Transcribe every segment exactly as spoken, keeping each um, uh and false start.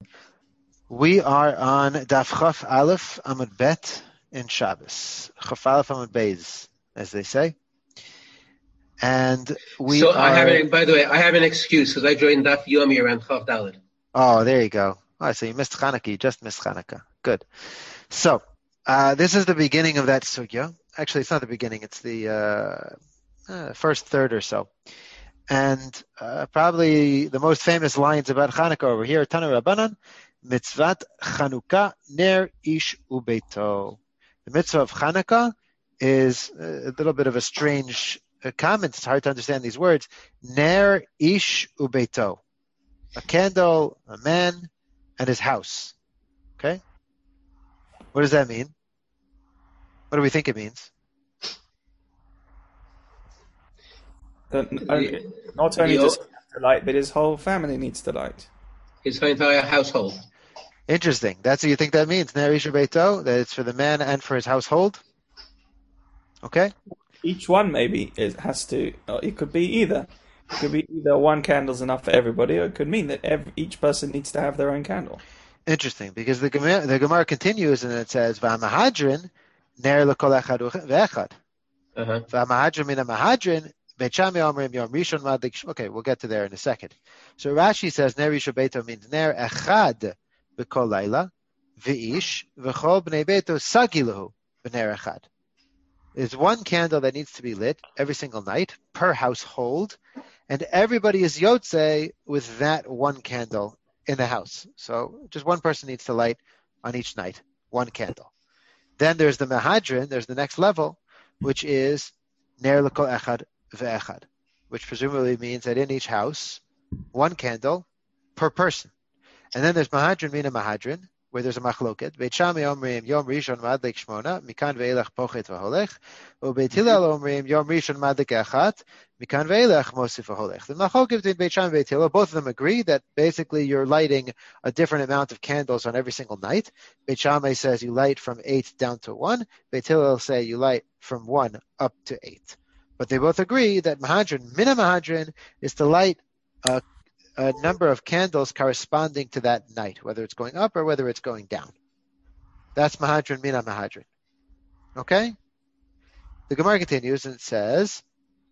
We are on Daf Chaf Aleph Amud Bet in Shabbos. Chaf Aleph Amud Beis, as they say. And we so are... I have an, by the way, I have an excuse because I joined Daf Yomi around Chaf Dalet. Oh, there you go. Oh, so you missed Chanukah. You just missed Chanukah. Good. So, uh, this is the beginning of that sugya. Actually, it's not the beginning. It's the uh, uh, first third or so. And uh, probably the most famous lines about Chanukah over here, Tana Rabbanan, Mitzvat Chanukah Ner Ish Ubeito. The mitzvah of Chanukah is a little bit of a strange uh, comment. It's hard to understand these words. Ner Ish Ubeito. A candle, a man, and his house. Okay? What does that mean? What do we think it means? That not only does he have to light, but his whole family needs to light. His entire household. Interesting. That's what you think that means. Ner Ish Ubeito, that it's for the man and for his household. Okay? Each one maybe is, has to, it could be either. It could be either one candle's enough for everybody, or it could mean that every, each person needs to have their own candle. Interesting, because the Gemara, the Gemara continues and it says, "V'amahadrin ner lekol echad ve'echad." V'amahadrin min amahadrin Beit Shammai omrim yom rishon madlik. Okay, we'll get to there in a second. So Rashi says ner rishon beito means ner echad b'kol laila v'ish v'chol bnei beito sagilahu b'ner echad. There's one candle that needs to be lit every single night per household, and everybody is yotze with that one candle in the house. So just one person needs to light on each night, one candle. Then there's the mahadrin, there's the next level, which is ner l'kol echad ve'echad, which presumably means that in each house, one candle per person. And then there's mahadrin mina mahadrin, where there's a machloket. Beit Shammai omrim yom rishon madlik shmona, mikan ve'elach pochet v'holech, u'Beit Hillel omrim yom rishon madlik echat, mikan ve'elach mosif v'holech. The machloket between Beit Shammai and Beit Hillel, both of them agree that basically you're lighting a different amount of candles on every single night. Beit Shammai says you light from eight down to one. Beit Hillel say you light from one up to eight. But they both agree that mahadrin, mina mahadrin, is to light a a number of candles corresponding to that night, whether it's going up or whether it's going down. That's mahadrin mina mahadrin. Okay? The Gemara continues and it says,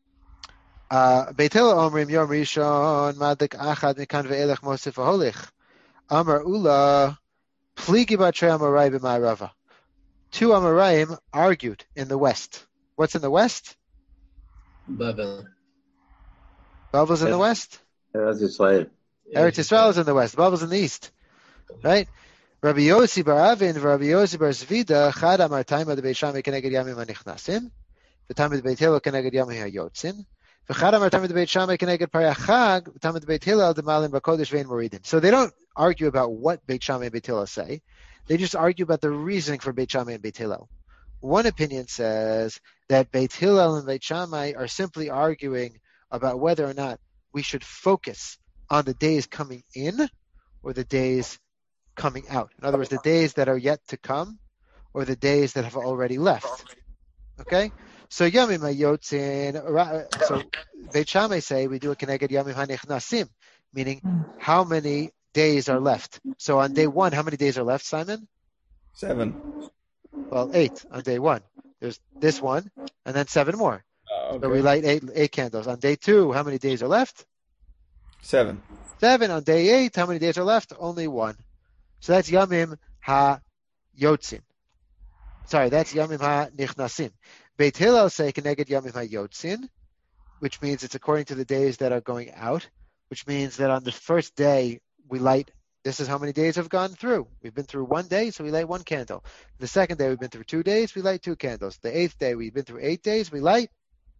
Beit Hillel omrim yom rishon madlik achad mikan ve'elech mosif v'holich. Amar ula pligi batrei amorai b'ma'arava. Two Amoraim argued in the west. What's in the west? Babel. Babel's in the west? Eretz Yisrael. Eretz Yisrael is in the west. Babel's in the east. Right? Rabbi Yossi bar Avin, Rabbi Yossi bar Zvida, Chad amar taima de Beit Shammai keneged yamim hanichnasim, v'taima de Beit Hillel keneged yamim hayotzin, v'chad amar taima de Beit Shammai keneged parei hachag, v'taima de Beit Hillel de malin b'kodesh ve'in moridin. So they don't argue about what Beit Shammai and Beit Hillel say. They just argue about the reasoning for Beit Shammai and Beit Hillel. One opinion says that Beit Hillel and Beit Shammai are simply arguing about whether or not we should focus on the days coming in or the days coming out. In other words, the days that are yet to come or the days that have already left. Okay? So Yamim HaYotzin, so Beit Shammai say we do a Keneged Yamim HaNichnasim, meaning how many days are left. So on day one, how many days are left, Simon? Seven. Well, eight on day one. There's this one and then seven more. Uh, okay. So we light eight, eight candles. On day two, how many days are left? Seven. Seven. On day eight, how many days are left? Only one. So that's Yamim Ha-Yotzin. Sorry, that's Yamim Ha-Nichnasim. Beit Hillel say Keneged Yamim Ha-Yotzin, which means it's according to the days that are going out, which means that on the first day, we light, this is how many days have gone through. We've been through one day, so we light one candle. The second day, we've been through two days, we light two candles. The eighth day, we've been through eight days, we light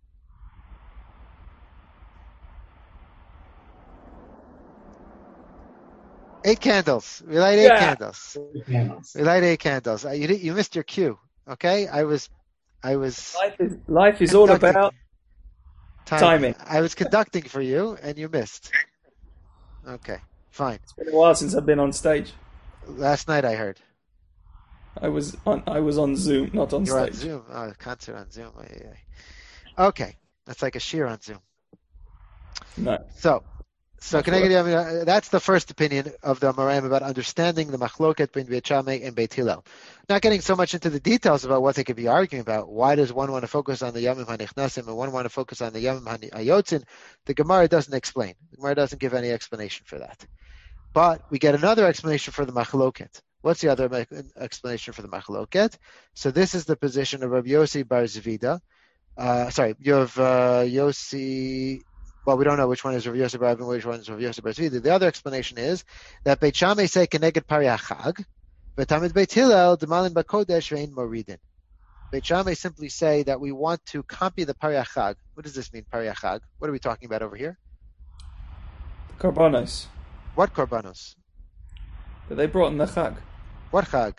Eight candles. We light eight yeah. candles. candles. We light eight candles. You you missed your cue. Okay, I was, I was. Life is life is all about timing. timing. I was conducting for you, and you missed. Okay, fine. It's been a while since I've been on stage. Last night I heard. I was on. I was on Zoom, not on You're stage. on Zoom. Oh, a concert on Zoom. Okay, that's like a shear on Zoom. No. So. So that's the first opinion of the Amoraim about understanding the machloket between Beit Shammai and Beit Hillel. Not getting so much into the details about what they could be arguing about. Why does one want to focus on the Yamim HaNichnasim and one want to focus on the Yamim HaYotzin? The Gemara doesn't explain. The Gemara doesn't give any explanation for that. But we get another explanation for the machloket. What's the other explanation for the machloket? So this is the position of Rabbi Yossi Bar Zvida. Uh, sorry, you have uh, Yossi... Well, we don't know which one is Rav Yosef Bar Avin, which one is Rav Yosef Bar Zvida. The other explanation is that Beit Shammai say keneged pari hachag, v'tamid Beit Hillel demalin bakodesh ve'in moridin. Beit Shammai simply say that we want to copy the pari hachag. What does this mean, pari hachag? What are we talking about over here? Korbanos. What korbanos? That they brought in the chag. What chag?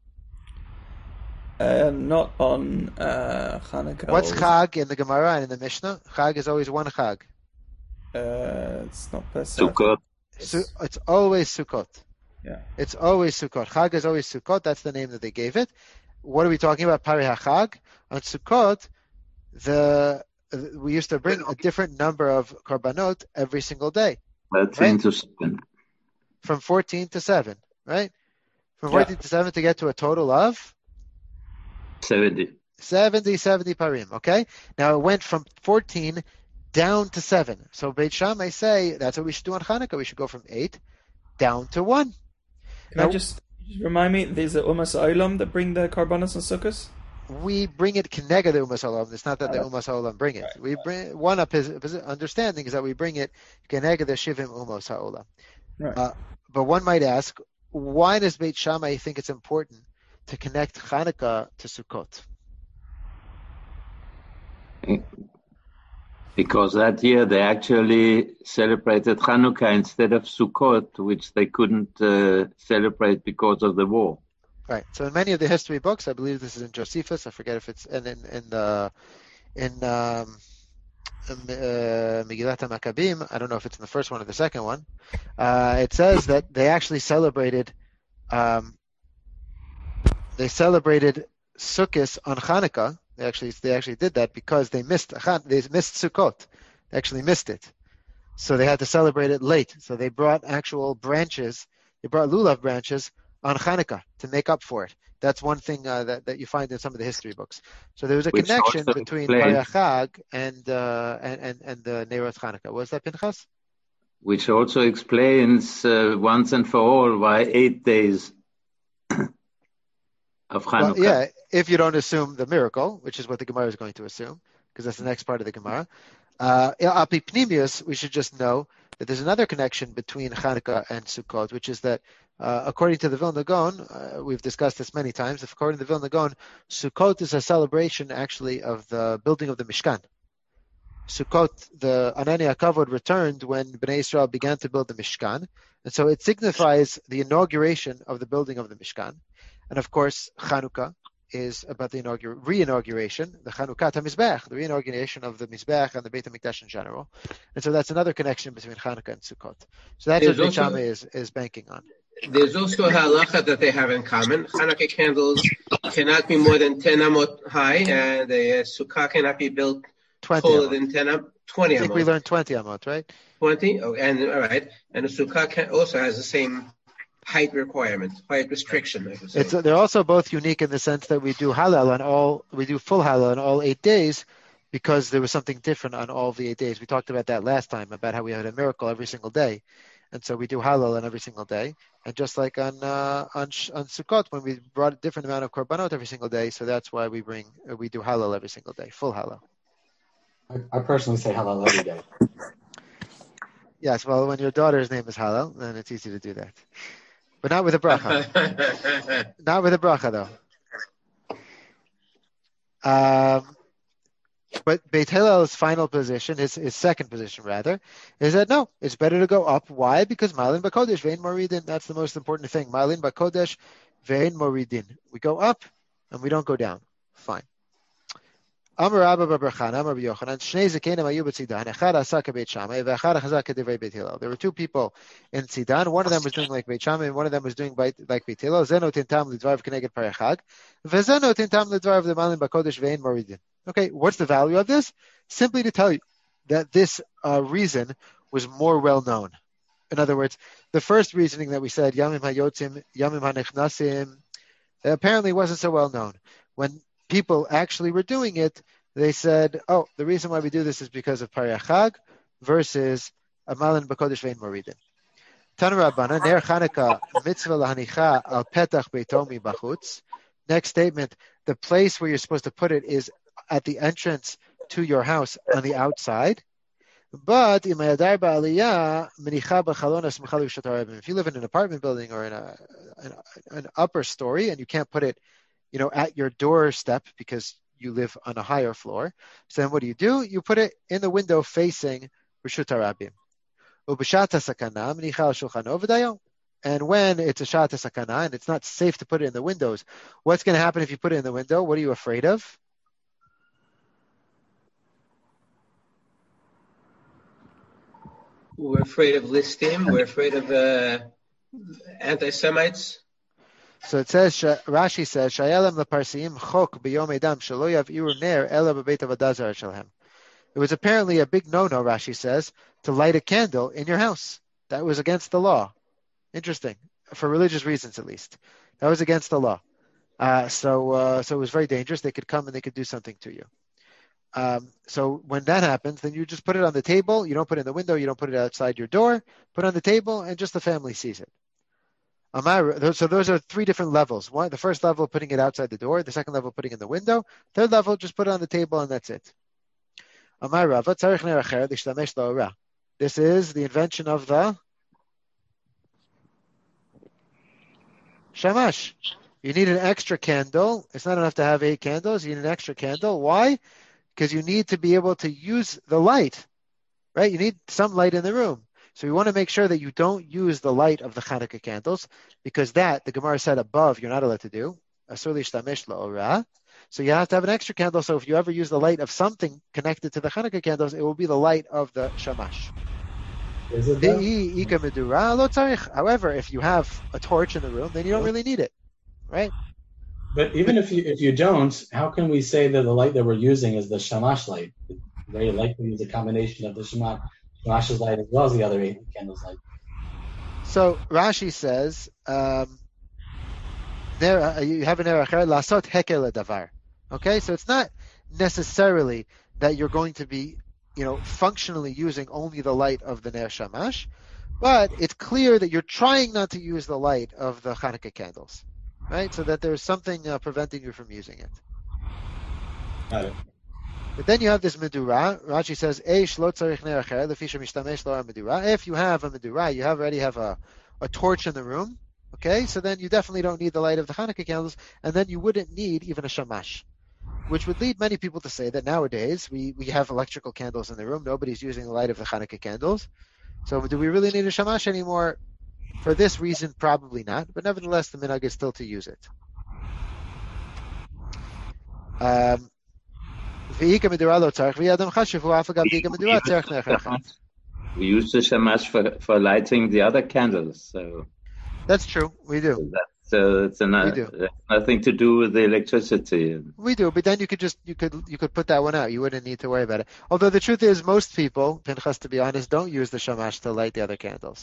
Uh, not on uh, Hanukkah. What's chag in the Gemara and in the Mishnah? Chag is always one chag. Uh, it's not Pesach. Sukkot. Su- it's always Sukkot. Yeah. It's always Sukkot. Chag is always Sukkot. That's the name that they gave it. What are we talking about? Pari HaChag. On Sukkot, the we used to bring a different number of korbanot every single day. fourteen right? to seven. From fourteen to seven, right? From fourteen yeah. to seven to get to a total of? seventy. seventy, seventy parim, okay? Now it went from fourteen down to seven. So Beit Shammai say that's what we should do on Hanukkah. We should go from eight down to one. Can now, I just, just remind me, there's the Umas Olam that bring the Karbanos and Sukkos? We bring it Kenega the Umas Olam. It's not that the Umas Olam bring it. Right. We bring one up his, his understanding is that we bring it Kenega the Shivim Umas Ha'olam. Right. Uh, but one might ask, why does Beit Shammai think it's important to connect Hanukkah to Sukkot? Because that year they actually celebrated Hanukkah instead of Sukkot, which they couldn't uh, celebrate because of the war. Right. So in many of the history books, I believe this is in Josephus. I forget if it's in in, in the in um, uh, Megillat HaMaccabim. I don't know if it's in the first one or the second one. Uh, it says that they actually celebrated. Um, they celebrated Sukkot on Hanukkah. They actually they actually did that because they missed they missed Sukkot. They actually missed it, so they had to celebrate it late. So they brought actual branches. They brought lulav branches on Hanukkah to make up for it. That's one thing uh, that that you find in some of the history books. So there was a Which connection between Pari explains, HaChag and uh, and and and the Neirot Hanukkah. Was that Pinchas? Which also explains uh, once and for all why eight days of Hanukkah. Well, yeah, if you don't assume the miracle, which is what the Gemara is going to assume, because that's the next part of the Gemara. Uh, Api Pnimius, we should just know that there's another connection between Hanukkah and Sukkot, which is that uh, according to the Vilna Gaon, uh, we've discussed this many times, according to the Vilna Gaon, Sukkot is a celebration actually of the building of the Mishkan. Sukkot, the Anani HaKavod returned when Bnei Israel began to build the Mishkan, and so it signifies the inauguration of the building of the Mishkan. And of course, Chanukah is about the inaugur- re-inauguration, the Chanukah HaMizbech, the re-inauguration of the Mizbech and the Beit HaMikdash in general. And so that's another connection between Chanukah and Sukkot. So that's there's what Beit also, Shammai is, is banking on. There's also a halacha that they have in common. Chanukah candles cannot be more than ten amot high, and the Sukkah cannot be built taller amot. than ten amot, twenty amot. I think amot. We learned twenty amot, right? twenty? Oh, and all right. And the Sukkah can, also has the same height requirement, height restriction. I would say. It's, they're also both unique in the sense that we do halal on all, we do full halal on all eight days, because there was something different on all of the eight days. We talked about that last time, about how we had a miracle every single day, and so we do halal on every single day. And just like on uh, on on Sukkot, when we brought a different amount of korbanot every single day, so that's why we bring we do halal every single day, full halal. I, I personally say halal every day. Yes, well, when your daughter's name is halal, then it's easy to do that. But not with a bracha. Not with a bracha, though. Um, but Beit Hillel's final position, his, his second position rather, is that no, it's better to go up. Why? Because Malin Bakodesh, Vein Moridin, that's the most important thing. Malin Bakodesh, Vein Moridin. We go up and we don't go down. Fine. Amar Abba Babrachan, Amar Yochanan, Shnei Zekenim Ayu b'Tzidan, Echad Asaka Beit Shammai, Ve'echad Chazak K'divrei Beit Hillel. There were two people in Tzidan. One of them was doing like Beit Shammai, and one of them was doing like Beit Hillel. Zeno Tintam L'Dvarav K'neged Parechag, Ve'zeno Tintam L'Dvarav L'Malin Bakodesh Ve'in Moridin. Okay, what's the value of this? Simply to tell you that this uh, reason was more well known. In other words, the first reasoning that we said, Yamim hayotzim, Yamim hanechnasim, apparently wasn't so well known. When people actually were doing it, they said, oh, the reason why we do this is because of Pariachag versus Amalin B'Kodesh Vein Moridin. Tanu Rabbana, Ner Chanukah, mitzvah lahanicha al petach beitomi bachutz. Next statement, the place where you're supposed to put it is at the entrance to your house on the outside. But if you live in an apartment building or in a, an, an upper story and you can't put it, you know, at your doorstep because you live on a higher floor, so then what do you do? You put it in the window facing Reshut HaRabim. And when it's a shat sakana and it's not safe to put it in the windows, what's going to happen if you put it in the window? What are you afraid of? We're afraid of listim. We're afraid of uh, anti-Semites. So it says, Rashi says, "Shayalem leparsiim chok b'yom edam shelo yav'iru ner ela b'beit avodah zara shelhem." It was apparently a big no-no, Rashi says, to light a candle in your house. That was against the law. Interesting, for religious reasons at least. That was against the law. Uh, so, uh, so it was very dangerous. They could come and they could do something to you. Um, so when that happens, then you just put it on the table. You don't put it in the window. You don't put it outside your door. Put it on the table, and just the family sees it. Amar, so those are three different levels. One, the first level, putting it outside the door. The second level, putting it in the window. Third level, just put it on the table, and that's it. Amar Rava, tzarich ner acher l'shtamesh la'ora. This is the invention of the shamash. You need an extra candle. It's not enough to have eight candles. You need an extra candle. Why? Because you need to be able to use the light, right? You need some light in the room. So you want to make sure that you don't use the light of the Hanukkah candles, because that, the Gemara said above, you're not allowed to do. Asur l'shtamesh la'ora. So you have to have an extra candle. So if you ever use the light of something connected to the Hanukkah candles, it will be the light of the shamash. Is it However, if you have a torch in the room, then you don't really need it, right? But even if you if you don't, how can we say that the light that we're using is the shamash light? It's very likely it's a combination of the shamash, shamash's light as well as the other eight candles' light. So Rashi says, um, you have an erach lasot hekel davar. Okay, so it's not necessarily that you're going to be, you know, functionally using only the light of the ner shamash, but it's clear that you're trying not to use the light of the Hanukkah candles, right? So that there's something uh, preventing you from using it. Got it. But then you have this medura. Rashi says, "Eish lo tzarich ner acher lefisha mishtamesh lo medura." If you have a medura, you have already have a, a torch in the room. Okay, so then you definitely don't need the light of the Hanukkah candles, and then you wouldn't need even a shamash, which would lead many people to say that nowadays we, we have electrical candles in the room. Nobody's using the light of the Hanukkah candles. So do we really need a shamash anymore? For this reason, probably not. But nevertheless, the minhag is still to use it. Um, we use the shamash for, for lighting the other candles. So that's true. We do. So that's, uh, it's an, we do. That's nothing to do with the electricity. We do, but then you could just you could you could put that one out. You wouldn't need to worry about it. Although the truth is, most people, Pinchas, to be honest, don't use the shamash to light the other candles.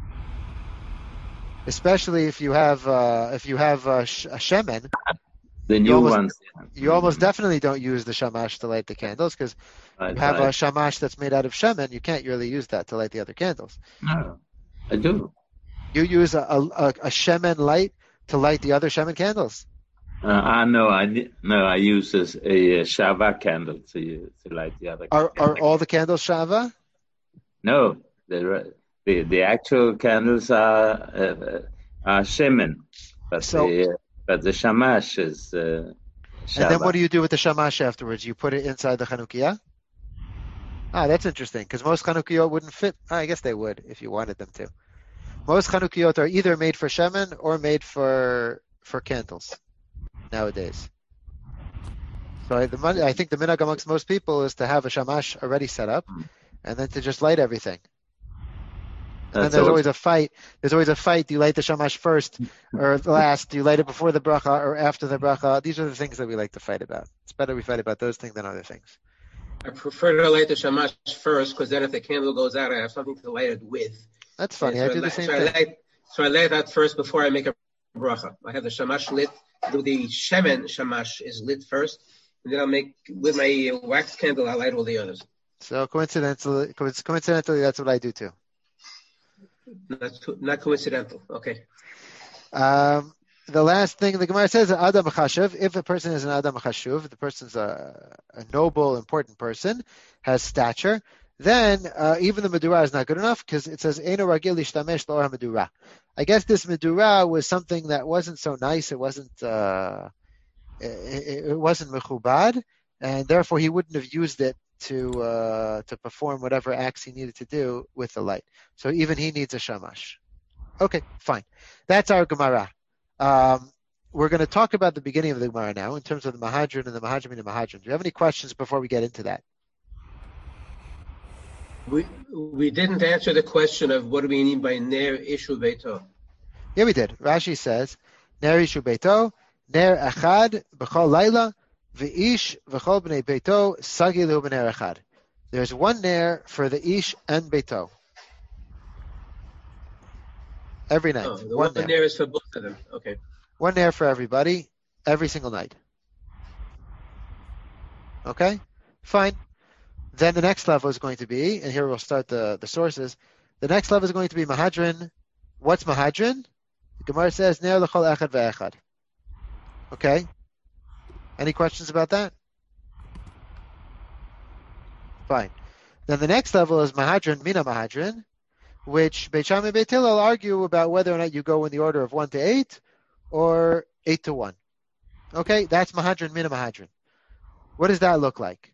Especially if you have uh, if you have uh, sh- a shemen. The new you almost, ones. You almost definitely don't use the shamash to light the candles, because right, you have right. a shamash that's made out of shemen. You can't really use that to light the other candles. No, I do. You use a, a, a shemen light to light the other shemen candles. Uh, uh, no, I no, I use a, a shava candle to to light the other. Are candles. Are all the candles shava? No, the the the actual candles are uh, are shemen, but so, the but the shamash is. Uh, shava. And then what do you do with the shamash afterwards? You put it inside the Chanukiah? Ah, that's interesting, because most Chanukiot wouldn't fit. Ah, I guess they would if you wanted them to. Most Chanukiot are either made for shemen or made for for candles nowadays. So I, the money, I think the minhag amongst most people is to have a shamash already set up, and then to just light everything. And then there's always a fight. There's always a fight. Do you light the shamash first or last? Do you light it before the bracha or after the bracha? These are the things that we like to fight about. It's better we fight about those things than other things. I prefer to light the shamash first, because then if the candle goes out, I have something to light it with. That's funny. So I do I, the same so thing. I light, so I light that first before I make a bracha. I have the shamash lit. The shemen shamash is lit first, and then I'll make, with my wax candle, I'll light all the others. So coincidentally, coincidentally, that's what I do too. Not, not coincidental. Okay. Um, the last thing the Gemara says, Adam Chashuv, if a person is an Adam Chashuv, the person's a, a noble, important person, has stature, then uh, even the Medura is not good enough, because it says, Eino Ragil Ishtamesh Lo Medura. I guess this Medura was something that wasn't so nice, it wasn't, uh, it, it wasn't Mechubad, and therefore he wouldn't have used it to uh, to perform whatever acts he needed to do with the light. So even he needs a shamash. Okay, fine. That's our Gemara. Um, we're going to talk about the beginning of the Gemara now in terms of the Mahadran and the Mahadran and the Mahadran. Do you have any questions before we get into that? We we didn't answer the question of what do we mean by Ner Ishu Beito. Yeah, we did. Rashi says, Ner Ishu Beito, Ner Echad, B'chol Laila, V'ish V'chol B'nei Beito, Sagilu B'ner Echad. There's one Ner for the Ish and Beito. Every night. Oh, the one one Ner is for both of them. Okay. One Ner for everybody, every single night. Okay? Fine. Then the next level is going to be, and here we'll start the, the sources, the next level is going to be Mahadran. What's Mahadran? The Gemara says, Ner L'chol Echad Ve'echad. Okay? Any questions about that? Fine. Then the next level is Mahadran, Mina Mahadran, which Beit Shammai and Beit Hillel argue about whether or not you go in the order of one to eight or eight to one. Okay? That's Mahadran, Mina Mahadran. What does that look like?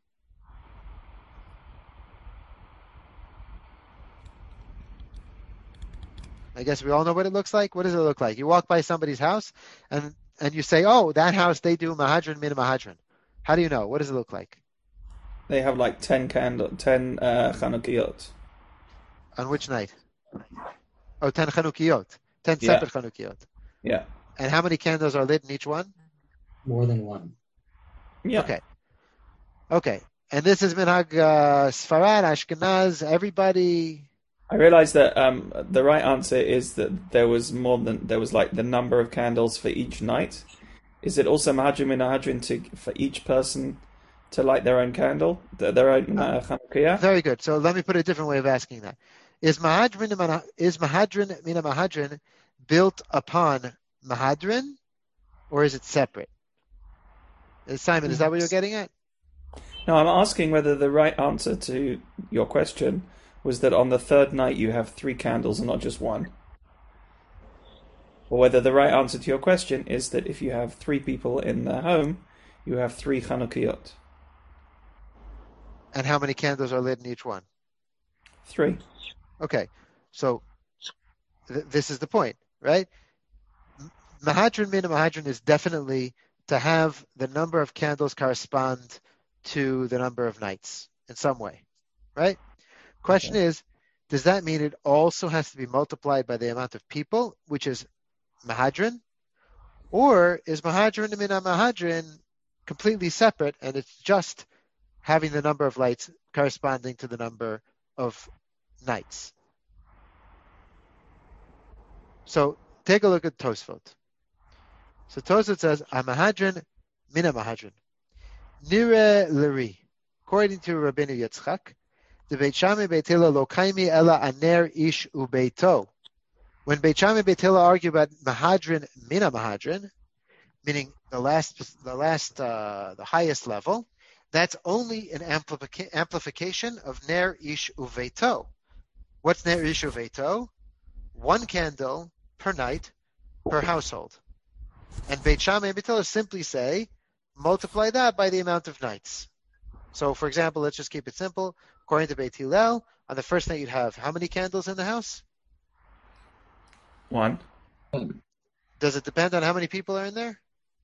I guess we all know what it looks like. What does it look like? You walk by somebody's house and, and you say, oh, that house, they do Mahadran, Mina Mahadran. How do you know? What does it look like? They have like ten candle, ten uh, Chanukiyot. On which night? Oh, ten Chanukiyot. Ten Yeah. separate Chanukiyot. Yeah. And how many candles are lit in each one? More than one. Yeah. Okay. Okay. And this is Minhag uh, Sfarad, Ashkenaz, everybody. I realized that um, the right answer is that there was more than there was like the number of candles for each night. Is it also Mahadran Min Mahadran to for each person to light their own candle, their own uh, Chanukiyah? Very good. So let me put a different way of asking that. Is Mahadran is Mahadran Mina Mahadran built upon Mahadran, or is it separate? Simon, is that what you're getting at? No, I'm asking whether the right answer to your question was that on the third night you have three candles and not just one. Or whether the right answer to your question is that if you have three people in the home, you have three Chanukiyot. And how many candles are lit in each one? Three. Okay, so th- this is the point, right? Mahadran Mina Mahadran is definitely to have the number of candles correspond to the number of nights in some way, right? Question okay. is, does that mean it also has to be multiplied by the amount of people, which is Mahadran? Or is Mahadran Mina Mahadran completely separate and it's just having the number of lights corresponding to the number of nights? So take a look at Tosfot. So Tosfot says, Mahadran Mina Mahadran. Nire Leri. According to Rabbeinu Yitzchak, the Beit Shammai Beit Hillel lo kaimi ela aner ish ubeito. When Beit Shammai Beit Hillel argue about Mahadran Mina Mahadran, meaning the last, the last, uh, the highest level, that's only an amplific- amplification of ner ish uveito. What's ner ish uveito? One candle per night per household. And Beit Shammai and Beit Hillel simply say, multiply that by the amount of nights. So, for example, let's just keep it simple. According to Beit Hillel, on the first night you'd have how many candles in the house? One. Does it depend on how many people are in there?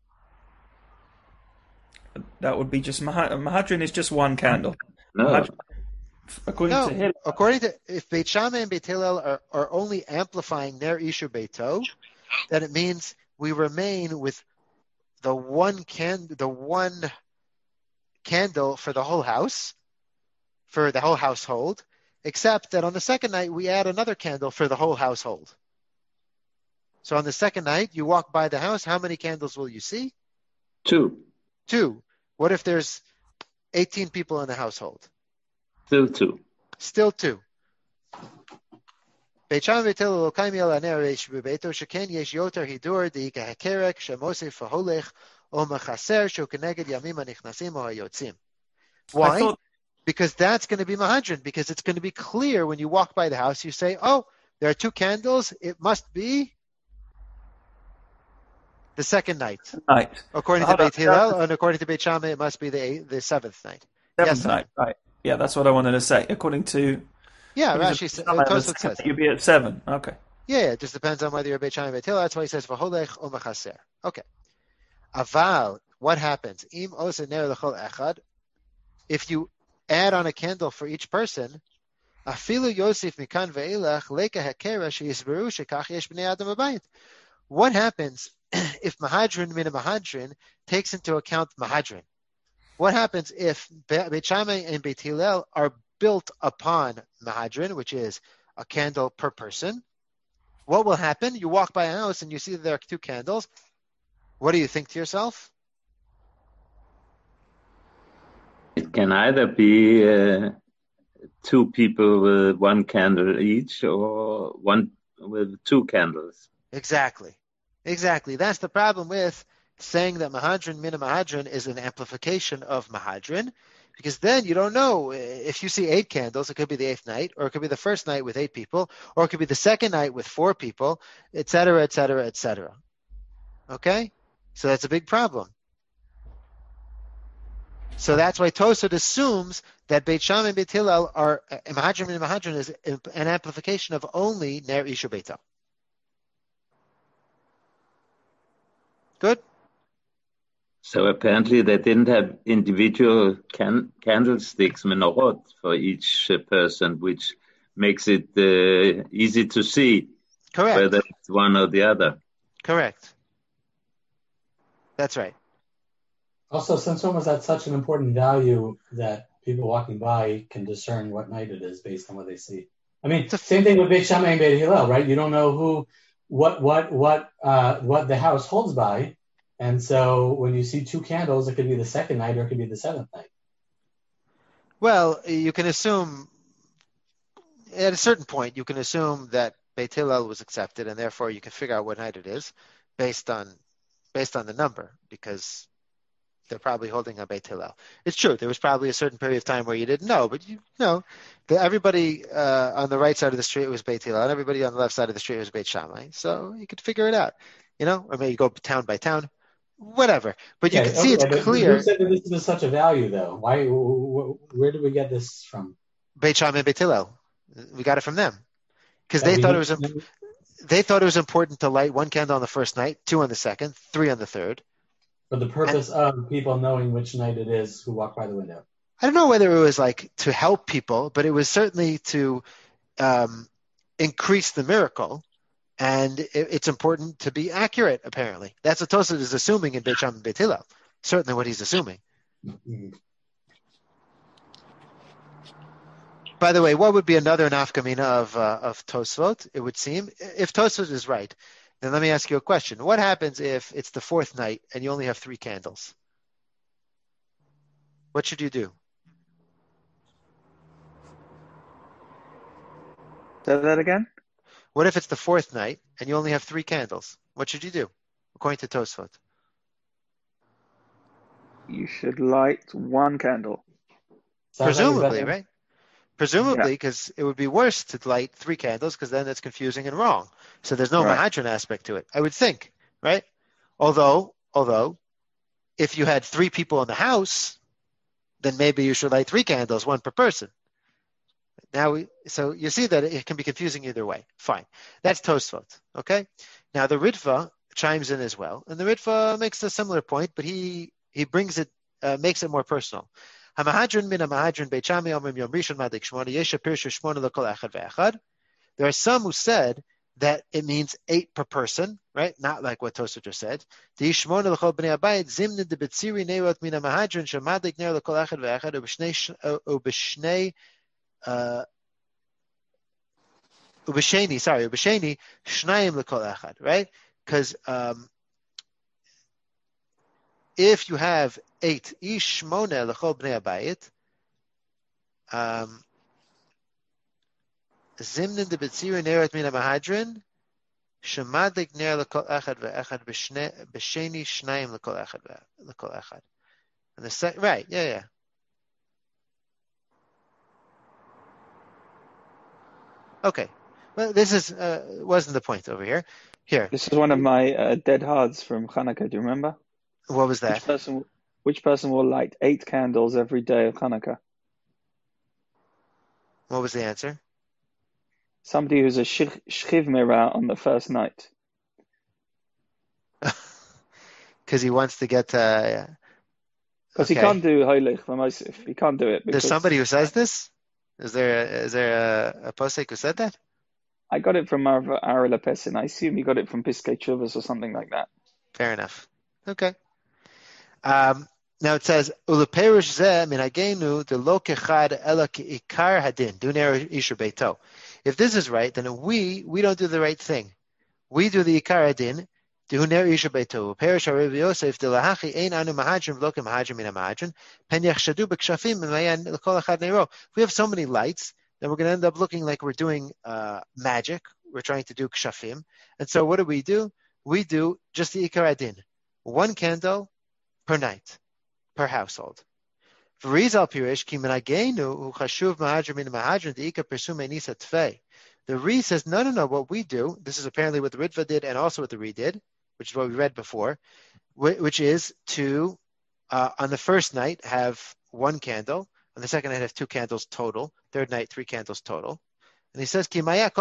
That would be just Mahadran. Mahadran is just one candle. No. Mahadran, according no. to Hillel. According to, if Beit Shammai and Beit Hillel are, are only amplifying Ner Ishu Beito, then it means we remain with the one can the one candle for the whole house, for the whole household, except that on the second night, we add another candle for the whole household. So on the second night, you walk by the house, how many candles will you see? Two. Two. What if there's eighteen people in the household? Still two. Still two. Beit Shammai Why? Thought... Because that's going to be mahadrin, because it's going to be clear when you walk by the house, you say, oh, there are two candles, it must be the second night. Night. According to Beit Hillel, and according to Beit Shammai, it must be the the seventh night. Seventh yes, night, right. Yeah, that's what I wanted to say. According to... Yeah, Rashi says... Tosfot says you'd be at seven. Okay. Yeah, it just depends on whether you're Beit Shammai or Beit Hillel. That's why he says, v'holech o mechaser. Okay. Aval, what happens? Im osa ner l'chol echad. If you add on a candle for each person, afilu yosif mikan ve'elach leka hakera sheyisberu shekach yesh b'nei adam abayit. What happens if mahadrin min mahadrin takes into account mahadrin? What happens if Beit Shammai and Beit Hillel are built upon mahadrin, which is a candle per person? What will happen? You walk by a house and you see that there are two candles. What do you think to yourself? It can either be uh, two people with one candle each, or one with two candles. Exactly. Exactly. That's the problem with saying that mahadrin min mahadrin is an amplification of mahadrin, because then you don't know. If you see eight candles, it could be the eighth night, or it could be the first night with eight people, or it could be the second night with four people, et cetera, et cetera, et cetera. Okay? So that's a big problem. So that's why Tosfot assumes that Beit Shammai and Beit Hillel are, mahadrin min mahadrin is an amplification of only ner isha beita. Good? So apparently they didn't have individual can- candlesticks, menorot, for each uh, person, which makes it uh, easy to see. Correct. Whether it's one or the other. Correct. That's right. Also, since when was that such an important value that people walking by can discern what night it is based on what they see? I mean, it's same thing with Beit Shammai and Beit Hillel, right? You don't know who, what, what, what, uh, what the house holds by. And so when you see two candles, it could be the second night or it could be the seventh night. Well, you can assume, at a certain point, you can assume that Beit Hillel was accepted, and therefore you can figure out what night it is based on based on the number, because they're probably holding a Beit Hillel. It's true, there was probably a certain period of time where you didn't know, but you know, the, everybody uh, on the right side of the street was Beit Hillel, and everybody on the left side of the street was Beit Shammai. So you could figure it out, you know, or maybe you go town by town. Whatever, but you yeah, can see okay, it's clear. Who said that this is such a value, though? Why? Where did we get this from? Beit Shammai and Beit Hillel. We got it from them because they thought it was imp- they thought it was important to light one candle on the first night, two on the second, three on the third. For the purpose and, of people knowing which night it is who walk by the window. I don't know whether it was like to help people, but it was certainly to um, increase the miracle. And it's important to be accurate, apparently. That's what Tosfot is assuming in Beit Shammai and Beit Hillel. Certainly what he's assuming. Mm-hmm. By the way, what would be another nafkamina of uh, of Tosfot, it would seem? If Tosfot is right, then let me ask you a question. What happens if it's the fourth night and you only have three candles? What should you do? Say that again? What if it's the fourth night and you only have three candles? What should you do, according to Tosfot? You should light one candle. Presumably, right? Presumably, because yeah. It would be worse to light three candles, because then it's confusing and wrong. So there's no right. mahadrin aspect to it, I would think, right? Although, although, if you had three people in the house, then maybe you should light three candles, one per person. Now, we, so you see that it can be confusing either way. Fine. That's Tosfot, okay? Now, the Ritva chimes in as well, and the Ritva makes a similar point, but he he brings it, uh, makes it more personal. Hamahadrin min hamahadrin Beit Shammai omrim yom rishon madik shmona yesha pirshu shmona l'kol echad ve'echad. There are some who said that it means eight per person, right? Not like what Tosfot just said. The Ishmona l'chol bnei habayit zimnin de betziri neirot mina mahadrin shemadik ner l'kol echad ve'echad ub'shnei uh, ub'sheni, sorry, ub'sheni shnayim l'kol echad, right? Because um, if you have eight Ishmona l'chol bnei habayit, um, Zimnin de betziri neret mina mahadrin, shemadik ner lekol echad ve'echad b'sheni shnayim lekol echad lekol echad. And the second, right? Yeah, yeah. Okay. Well, this is uh, wasn't the point over here. Here. This is one of my uh, dead hards from Hanukkah. Do you remember? What was that? Which person? Which person will light eight candles every day of Hanukkah? What was the answer? Somebody who's a shchiv mirah on the first night. Because he wants to get. Because uh, okay. he can't do Heilig V'Mosif. He can't do it. There's somebody who says this? Is there a, is there a, a posek who said that? I got it from Ara Lepesin. I assume he got it from Piskei Teshuvos or something like that. Fair enough. Okay. Um, now it says, Uleperush zeh min hagenu de lo kechad ela ke'ikar hadin duner isher beito. If this is right, then we we don't do the right thing. We do the ikar hadin duner isher beito. Perish Rabbi Yosef de lahachi ein anu mahadrim v'lo kemahadrim min hamahadrim pen yachshadu b'kshafim m'mayan l'kol echad neiro. If we have so many lights, then we're going to end up looking like we're doing uh, magic. We're trying to do kshafim. And so what do we do? We do just the ikar hadin. One candle per night, per household. The Re says, no, no, no, what we do, this is apparently what the Ritva did and also what the Re did, which is what we read before, which is to, uh, on the first night, have one candle, on the second night have two candles total, third night, three candles total. And he says,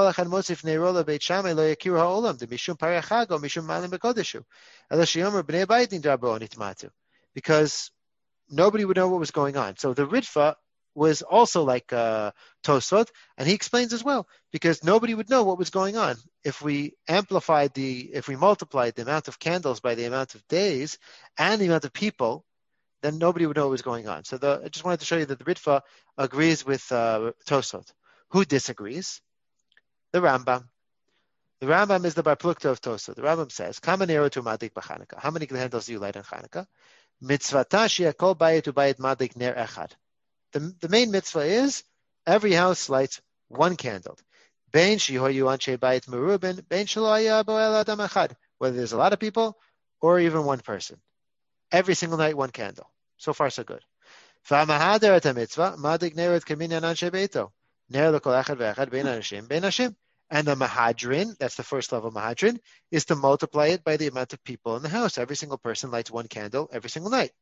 because nobody would know what was going on. So the Ritva was also like uh, Tosfot, and he explains as well, because nobody would know what was going on. If we amplified the, if we multiplied the amount of candles by the amount of days and the amount of people, then nobody would know what was going on. So the, I just wanted to show you that the Ritva agrees with uh, Tosfot. Who disagrees? The Rambam. The Rambam is the Bar Plukta of Tosfot. The Rambam says, Kamanero to Madik b'Chanukah. How many candles do you light on Chanukah? Mitzvata she'akol bayit ubayit madik ner echad. The the main mitzvah is every house lights one candle. Bein shehoyu anshe bayit merubin, bein shelo haya bo el adam echad. Whether there's a lot of people or even one person, every single night one candle. So far, so good. V'amahader et mitzvah madik neret keminyan anshe beito ner lekol echad ve'echad bein anashim bein hashim. And the mahadrin, that's the first level mahadrin, is to multiply it by the amount of people in the house. Every single person lights one candle every single night.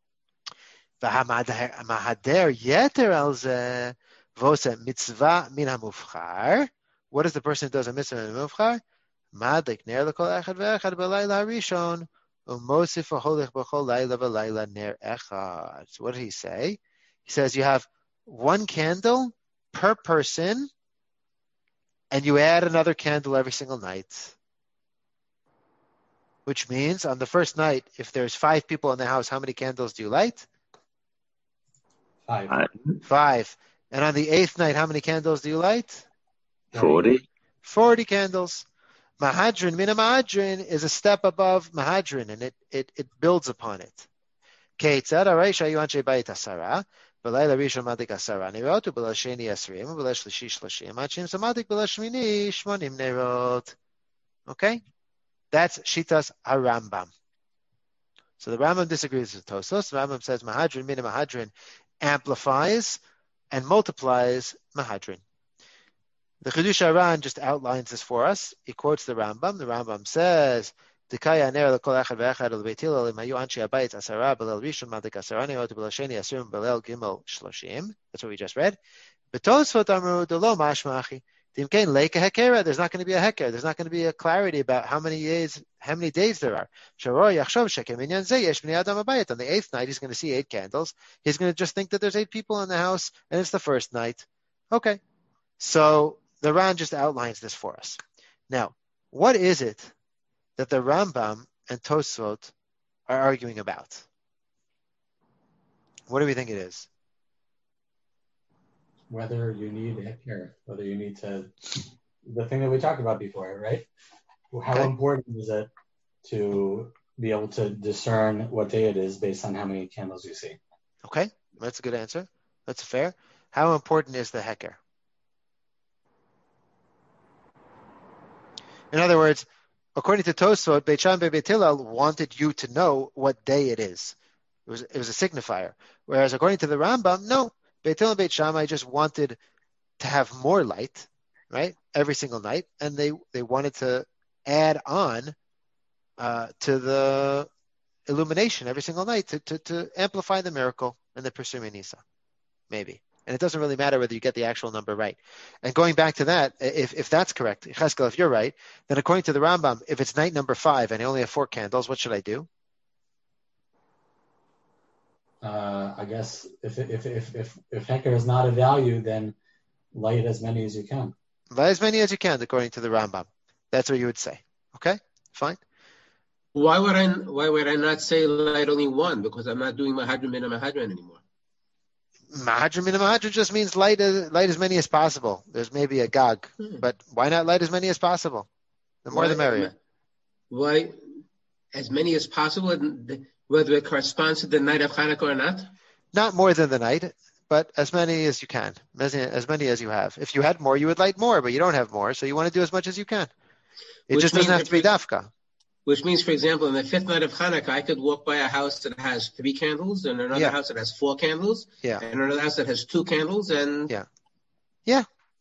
Mahader yeter al zeh vose mitzvah min hamufchar. What is the person who does a mitzvah min hamufchar? Madlik ner lekol echad ve'echad b'layla harishon umosif v'holich b'chol layla v'layla ner echad. So what did he say? He says you have one candle per person, and you add another candle every single night. Which means on the first night, if there's five people in the house, how many candles do you light? Five. Five. And on the eighth night, how many candles do you light? Forty. Forty candles. Mahadrin, mina mahadrin is a step above mahadrin, and it, it, it builds upon it. Keitzad areisha yuanche bayit asara. B'layla rishon madik asara nerot, u'b'layla sheni esrim, u'b'layla shlishi shlashim, achim samadik b'layla shmini shmonim nerot. Okay? That's Shitas HaRambam. So the Rambam disagrees with Tosfos. The Rambam says Mahadrin, mina Mahadrin amplifies and multiplies Mahadrin. The Chidush Aran just outlines this for us. He quotes the Rambam. The Rambam says, Dikaya ner lekol echad ve'echad l'beitil elim hayu anshi habayit asara b'leil rishon madik asara nerot b'leil sheni asrim b'leil gimel shloshim. That's what we just read. B'Tosfot amru delo mashma achi. Dimkein leika hekera. There's not going to be a heker. There's not going to be a clarity about how many days how many days there are. Sharo yachshov shekem inyan zeh yesh b'nei adam habayit. On the eighth night, he's going to see eight candles. He's going to just think that there's eight people in the house, and it's the first night. Okay. So the Ran just outlines this for us. Now, what is it that the Rambam and Tosfot are arguing about? What do we think it is? Whether you need heker, whether you need to, the thing that we talked about before, right? How okay. important is it to be able to discern what day it is based on how many candles you see? Okay, that's a good answer. That's fair. How important is the heker? In other words, according to Tosfot, Beit Shammai Beit Hillel wanted you to know what day it is. It was it was a signifier. Whereas according to the Rambam, no, Beit Hillel and Beit Shammai just wanted to have more light, right, every single night, and they, they wanted to add on uh, to the illumination every single night to, to, to amplify the miracle and the Pesumei Nisa, maybe. And it doesn't really matter whether you get the actual number right. And going back to that, if if that's correct, Cheskel, if you're right, then according to the Rambam, if it's night number five and I only have four candles, what should I do? Uh, I guess if if if if if heker is not a value, then light as many as you can. Light as many as you can, according to the Rambam. That's what you would say. Okay, fine. Why would I? Why would I not say light only one? Because I'm not doing Mahadran Min Mahadran anymore. Mahadran Min Mahadran just means light as, light as many as possible. There's maybe a gag, hmm. but why not light as many as possible? The more why, the merrier. Why as many as possible, whether it corresponds to the night of Hanukkah or not? Not more than the night, but as many as you can, as, as many as you have. If you had more, you would light more, but you don't have more, so you want to do as much as you can. It Which just doesn't have to be dafka. Which means, for example, in the fifth night of Hanukkah, I could walk by a house that has three candles, and another yeah. house that has four candles, yeah. and another house that has two candles, and yeah, yeah,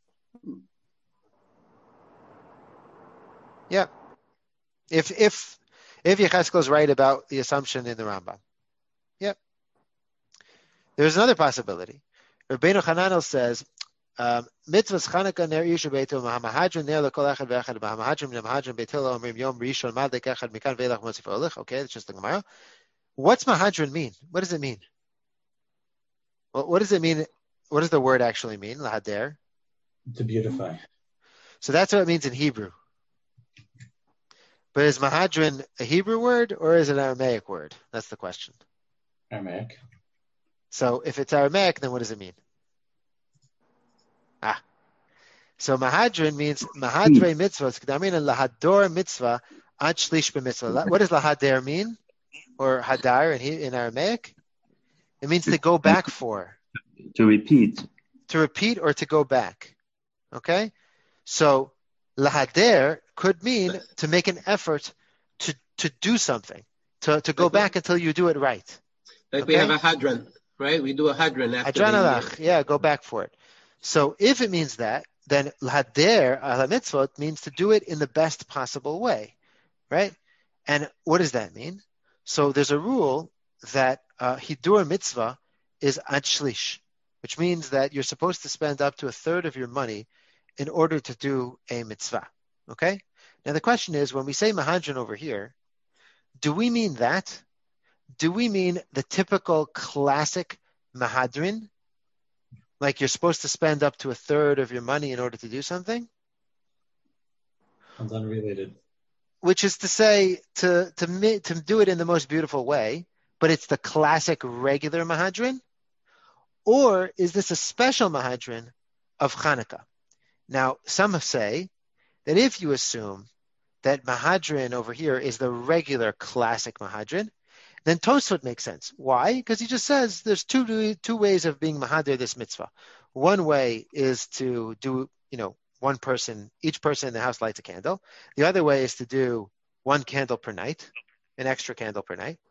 yeah. If if if Yecheskel is right about the assumption in the Rambam, yeah. There's another possibility. Rabbeinu Hananel says, Um, mitzvahs Chanukah ner ishu beitu mahamahadran ner lekol echad ve'echad mahamahadran min mahadran beit Hillel omrim yom rishon madlik echad mikan ve'elach mosif olich. Okay, that's just the Gemara. What's mahadran mean? What does it mean? Well, what does it mean? What does the word actually mean? Lahader. To beautify. So that's what it means in Hebrew. But is mahadran a Hebrew word or is it an Aramaic word? That's the question. Aramaic. So if it's Aramaic, then what does it mean? Ah, so mahadran means mahadre mitzvahs. K'damin and lahador mitzvah ad shlish b'mitzvah. What does lahader mean, or hadar in in Aramaic? It means to go back for, to repeat, to repeat or to go back. Okay, so lahader could mean to make an effort to to do something, to to go back until you do it right. Like okay? We have a hadran, right? We do a hadran after hadran alach, yeah, go back for it. So if it means that, then l'hader ala mitzvot means to do it in the best possible way, right? And what does that mean? So there's a rule that uh, hidur mitzvah is ad shlish, which means that you're supposed to spend up to a third of your money in order to do a mitzvah, okay? Now the question is, when we say mahadran over here, do we mean that? Do we mean the typical classic mahadrin? Like you're supposed to spend up to a third of your money in order to do something? Sounds unrelated. Which is to say, to to to do it in the most beautiful way, but it's the classic regular mahadrin? Or is this a special mahadrin of Hanukkah? Now, some say that if you assume that mahadrin over here is the regular classic mahadrin, then Tosfot makes sense. Why? Because he just says there's two two ways of being mahadir this mitzvah. One way is to do, you know, one person, each person in the house lights a candle. The other way is to do one candle per night, an extra candle per night.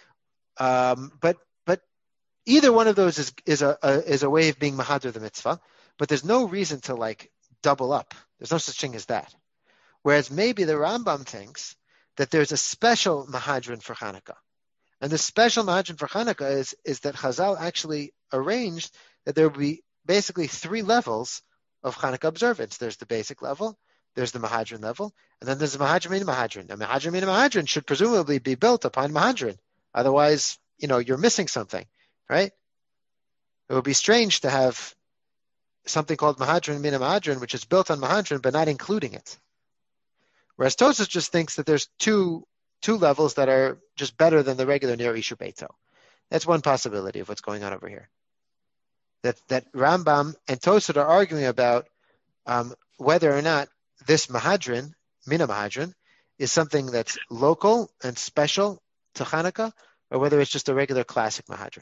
Um, but but either one of those is is a, a is a way of being mahadir the mitzvah. But there's no reason to like double up. There's no such thing as that. Whereas maybe the Rambam thinks that there's a special mahadrin for Hanukkah. And the special mahadran for Hanukkah is, is that Chazal actually arranged that there would be basically three levels of Hanukkah observance. There's the basic level, there's the mahadran level, and then there's the mahadran min mahadran. Now, mahadran min mahadran should presumably be built upon mahadran. Otherwise, you know, you're missing something, right? It would be strange to have something called mahadran min mahadran, which is built on mahadran, but not including it. Whereas Tosfos just thinks that there's two two levels that are just better than the regular Ner Isha Beito. That's one possibility of what's going on over here. That that Rambam and Tosfos are arguing about um, whether or not this Mahadrin, Mina Mahadrin, is something that's local and special to Hanukkah, or whether it's just a regular classic Mahadrin.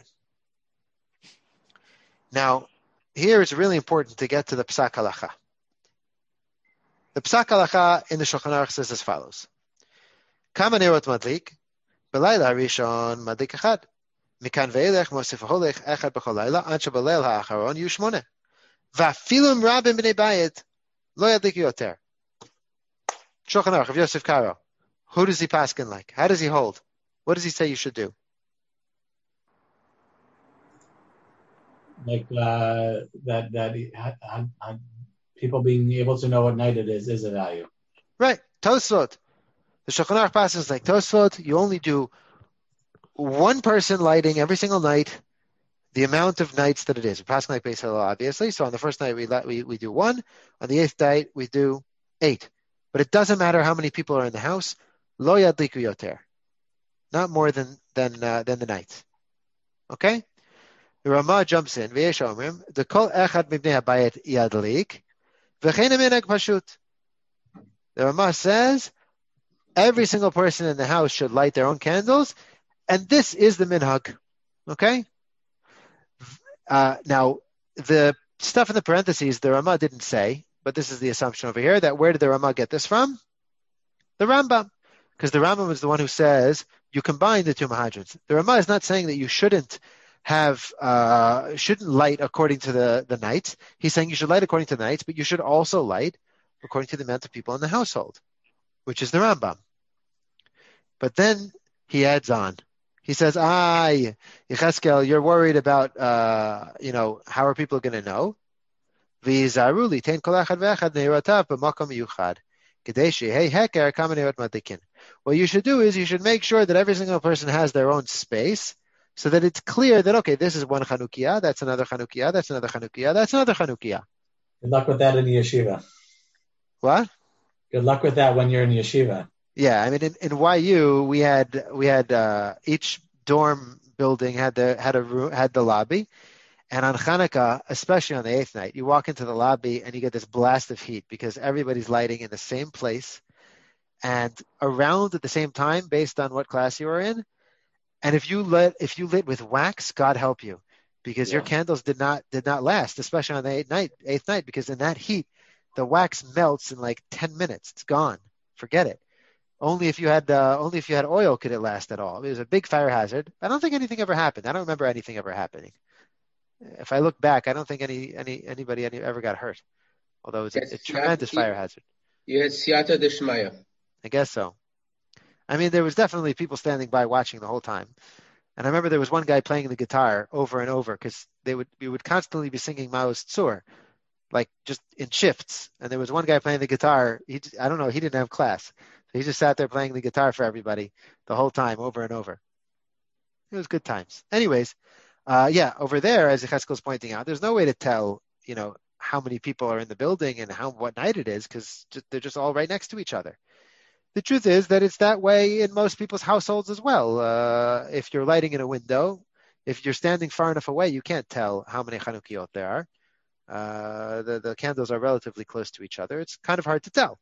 Now, here it's really important to get to the Psak Halacha. The Psak Halacha in the Shulchan Aruch says as follows: Kama nerot madlik, belayla harishon madlik echad, mikan ve'elech mosif holech echad b'chol layla, ad shebaleil ha'acharon yu shmone, va'afilum rabim b'nei bayit lo yadlik yoter. Shulchan Aruch of Yosef Karo. Who does he paskin like? How does he hold? What does he say you should do? Like uh, that, that uh, uh, people being able to know what night it is is a value. Right. Tosfot. The Shulchan Aruch passes like Tosfot. You only do one person lighting every single night, the amount of nights that it is. We're passing like Beis Hillel, obviously. So on the first night we, we we do one. On the eighth night we do eight. But it doesn't matter how many people are in the house. Lo yadliku yoter. Not more than than uh, than the night. Okay. The Ramah jumps in. V'yesh omrim the kol echad mibnei habayit yadlik v'chein minhag pashut. The Ramah says every single person in the house should light their own candles, and this is the minhag. Okay. Uh, now the stuff in the parentheses the Ramah didn't say, but this is the assumption over here. That where did the Ramah get this from? The Rambam, because the Rambam is the one who says you combine the two Mahadrins. The Ramah is not saying that you shouldn't have uh, shouldn't light according to the, the nights. He's saying you should light according to the nights, but you should also light according to the amount of people in the household, which is the Rambam. But then he adds on. He says, "Ah, Yecheskel, you're worried about uh, you know how are people going to know? V'yizaruli tein kol echad ve'echad neiratav b'makom yuchad k'dei shehei heker kama neirot madikin." What you should do is you should make sure that every single person has their own space, so that it's clear that, okay, this is one Chanukiah, that's another Chanukiah, that's another Chanukiah, that's another Chanukiah. Good luck with that in the yeshiva. What? Good luck with that when you're in yeshiva. Yeah, I mean, in, in Y U, we had we had uh, each dorm building had the had a room, had the lobby, and on Hanukkah, especially on the eighth night, you walk into the lobby and you get this blast of heat because everybody's lighting in the same place and around at the same time, based on what class you are in. And if you lit if you lit with wax, God help you, because yeah. your candles did not did not last, especially on the eighth night eighth night, because in that heat, the wax melts in like ten minutes. It's gone. Forget it. Only if you had uh, only if you had oil could it last at all. It was a big fire hazard. I don't think anything ever happened. I don't remember anything ever happening. If I look back, I don't think any any anybody any, ever got hurt. Although it was a, a tremendous fire hazard. You had Siyata Deshmaya. I guess so. I mean, there was definitely people standing by watching the whole time. And I remember there was one guy playing the guitar over and over because they would we would constantly be singing Mao's Tzur, like just in shifts. And there was one guy playing the guitar. He I don't know. He didn't have class. So he just sat there playing the guitar for everybody the whole time, over and over. It was good times. Anyways, uh, yeah, over there, as Yecheskel is pointing out, there's no way to tell, you know, how many people are in the building and how what night it is because they're just all right next to each other. The truth is that it's that way in most people's households as well. Uh, if you're lighting in a window, if you're standing far enough away, you can't tell how many Chanukiot there are. Uh, the, the candles are relatively close to each other. It's kind of hard to tell.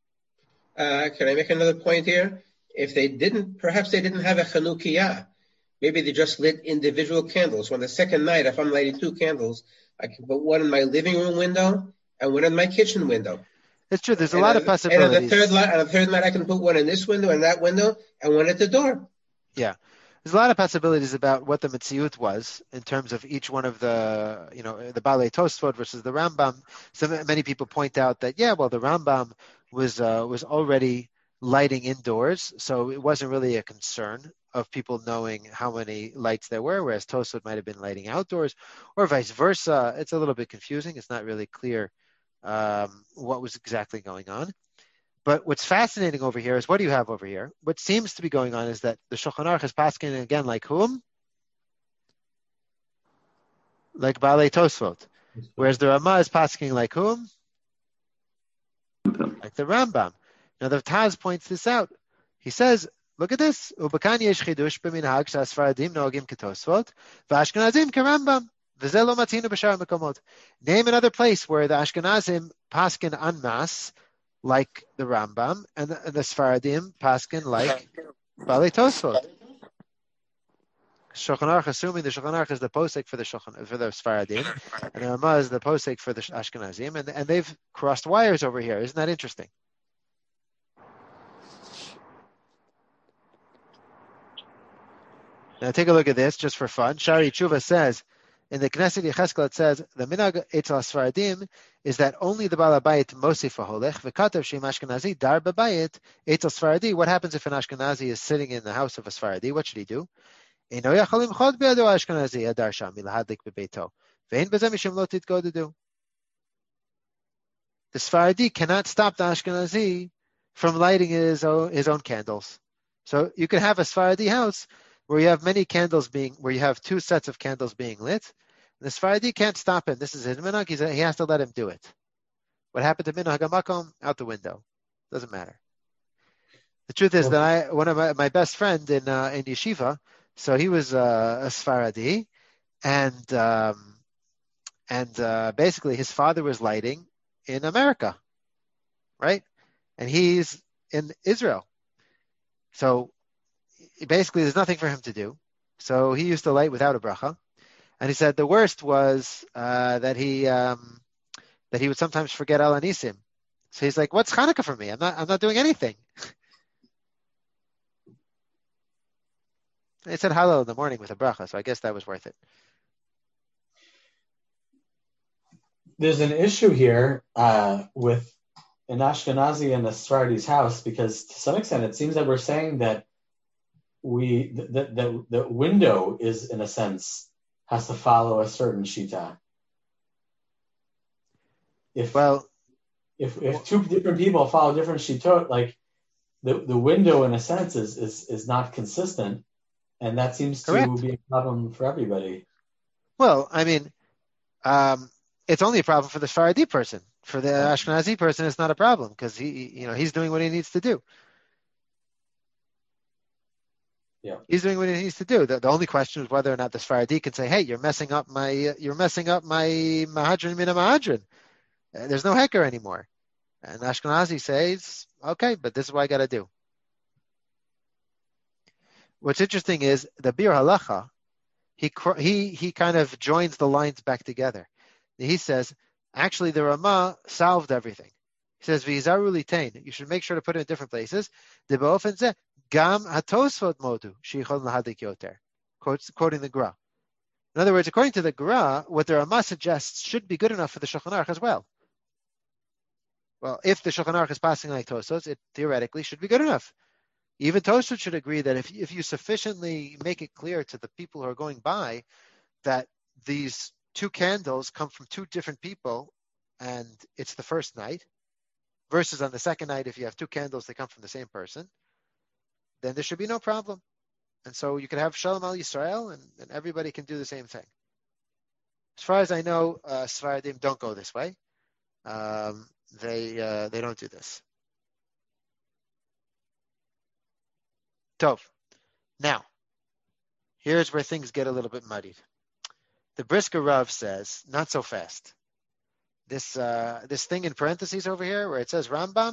Uh, can I make another point here? If they didn't, perhaps they didn't have a Chanukiah. Maybe they just lit individual candles. So on the second night, if I'm lighting two candles, I can put one in my living room window and one in my kitchen window. It's true. There's a and lot on, of possibilities. And on the third night, on the third night, I can put one in this window and that window, and one at the door. Yeah, there's a lot of possibilities about what the Metziut was in terms of each one of the, you know, the Balei Tosfot versus the Rambam. So many people point out that yeah, well, the Rambam was uh, was already lighting indoors, so it wasn't really a concern of people knowing how many lights there were, whereas Tosfot might have been lighting outdoors, or vice versa. It's a little bit confusing. It's not really clear um, what was exactly going on. But what's fascinating over here is, what do you have over here? What seems to be going on is that the Shulchan Aruch is paskin again like whom? Like Balei Tosfot. Whereas the Ramah is paskin like whom? Like the Rambam. Now the Taz points this out. He says, look at this. Ubakan yesh chidush b'minhag sh'asfaradim noagim ketosfot v'ashkenazim kerambam v'zeh lo matinu b'shar mekomot. Name another place where the Ashkenazim paskin en masse like the Rambam, and the, and the Sfaradim paskin like Balei Tosfot. Shulchan Aruch, assuming the Shulchan Aruch is the posek for the Shulchan, for the Sfaradim, and the Ramah is the posek for the Ashkenazim, and, and they've crossed wires over here. Isn't that interesting? Now take a look at this, just for fun. Shari Tshuva says, in the Knesset Yecheskel it says, the Minhag Eitzel Sfaradim is that only the Baal Bayit Mosif Holech, v'katav Shem Ashkenazi Dar B'Bayit Eitzel Sfaradi. What happens if an Ashkenazi is sitting in the house of a Sfaradi? What should he do? The Sfaradi cannot stop the Ashkenazi from lighting his own, his own candles. So you can have a Sfaradi house where you have many candles being, where you have two sets of candles being lit. And the Sfaradi can't stop him. This is his minhag. He's, he has to let him do it. What happened to minhag hamakom? Out the window. Doesn't matter. The truth is that I, one of my, my best friend in uh, in yeshiva, so he was uh, a Sfaradi, and um, and uh, basically his father was lighting in America, right? And he's in Israel. So basically there's nothing for him to do. So he used to light without a bracha. And he said the worst was uh, that he um, that he would sometimes forget Al Anisim. So he's like, what's Hanukkah for me? I'm not I'm not doing anything. He said Hallel in the morning with a bracha, so I guess that was worth it. There's an issue here uh, with an Ashkenazi in a Sephardi's house, because to some extent it seems that we're saying that we that the, the window is, in a sense, has to follow a certain shita. If well, if if two different people follow different shitot, like the, the window, in a sense, is is is not consistent. And that seems correct. to be a problem for everybody. Well, I mean, um, it's only a problem for the Sfaradi person. For the Ashkenazi person, it's not a problem because he, you know, he's doing what he needs to do. Yeah, he's doing what he needs to do. The, the only question is whether or not the Sfaradi can say, "Hey, you're messing up my, you're messing up my Mahadran Mina Mahadran." Uh, there's no hecker anymore. And Ashkenazi says, "Okay, but this is what I got to do." What's interesting is the Bir Halacha, he he he kind of joins the lines back together. He says, actually, the Ramah solved everything. He says, "V'yizaru litain." You should make sure to put it in different places. The beofen zeh gam hatosfot modu sheichol lahadik yoter. Quoting the Gra. In other words, according to the Gra, what the Ramah suggests should be good enough for the Shulchan Aruch as well. Well, if the Shulchan Aruch is passing like Tosfos, it theoretically should be good enough. Even Tosfot should agree that if if you sufficiently make it clear to the people who are going by that these two candles come from two different people and it's the first night, versus on the second night if you have two candles they come from the same person, then there should be no problem. And so you can have Shalom Al Yisrael and, and everybody can do the same thing. As far as I know, uh, Sfaradim don't go this way. Um, they uh, they don't do this. Tov. Now, here's where things get a little bit muddied. The Brisker Rav says, not so fast. This uh, this thing in parentheses over here where it says Rambam,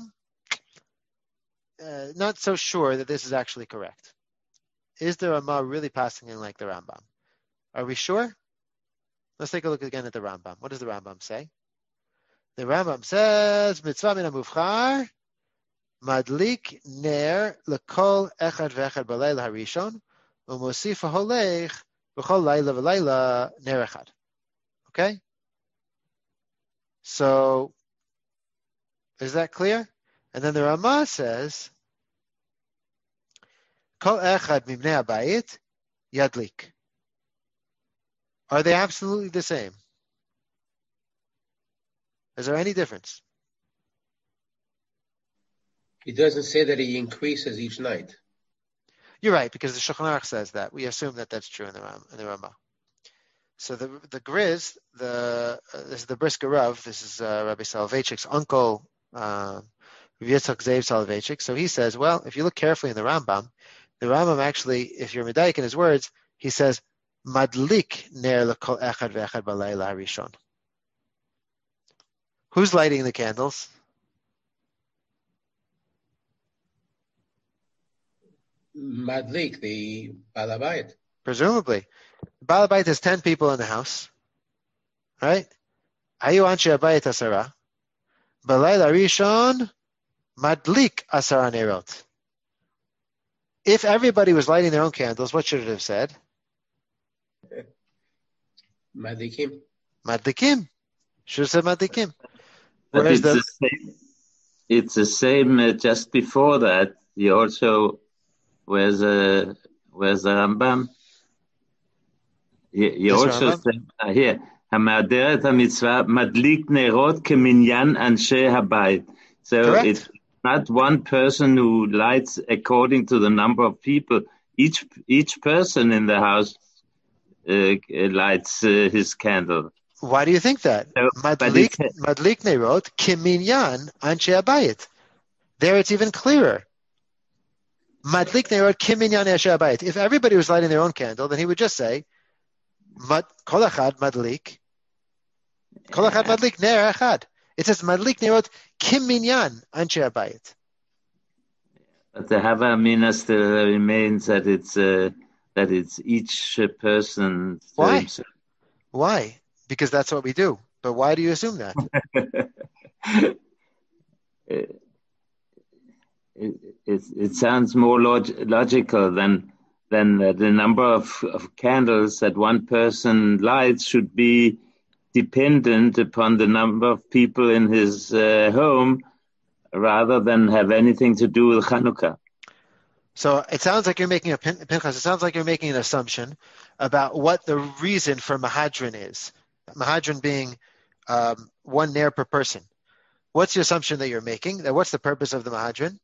uh, not so sure that this is actually correct. Is the Ramah really passing in like the Rambam? Are we sure? Let's take a look again at the Rambam. What does the Rambam say? The Rambam says, Mitzvah min ha-muvchar, Madlik ner lekol echad ve'echad b'layla harishon, u'mosif ha'holech b'chol layla v'layla ner echad. Okay? So, is that clear? And then the Ramah says, Kol echad mibnei habayit yadlik. Are they absolutely the same? Is there any difference? He doesn't say that he increases each night. You're right, because the Shulchan Aruch says that. We assume that that's true in the Ram, in the Ramah. So the the Griz, the uh, this is the Brisker Rav. This is uh, Rabbi Soloveitchik's uncle, uh, Yitzchak Zev Soloveitchik. So he says, well, if you look carefully in the Rambam, the Rambam actually, if you're medayik in his words, he says, Madlik ner lekol echad ve'echad balayla harishon. Who's lighting the candles? Madlik, the Balabayit. Presumably. The Balabayit has ten people in the house. Right? Ayu anshe abayit asara. Balayla harishon, madlik asara nerot. If everybody was lighting their own candles, what should it have said? Madlikim. Madlikim. Should have said Madlikim. But Whereas it's the, the same, it's the same uh, just before that. He also, where's, uh, where's the Rambam? He, he also Rambam? said, uh, here, המהדרת המצווה מדליק נרות כמניין אנשי הבית. So Correct. it's not one person who lights according to the number of people. Each each person in the house uh, lights uh, his candle. Why do you think that? So, Madlik, Madlik nerot kiminyan anshe abayit. There it's even clearer. Madlik nerot kiminyan anshe abayit. If everybody was lighting their own candle, then he would just say, Mad, kol echad madlik, kol echad madlik ner echad. It says madlik nerot kiminyan anshe abayit. But the Hava Mina still remains that it's uh, that it's each person. Why? Himself. Why? Because that's what we do. But why do you assume that? it, it, it, it sounds more log- logical than than uh, the number of, of candles that one person lights should be dependent upon the number of people in his uh, home, rather than have anything to do with Chanukah. So it sounds like you're making a Pinchas. It sounds like you're making an assumption about what the reason for Mahadran is. Mahadran being um, one nair per person. What's the assumption that you're making? That what's the purpose of the Mahadran?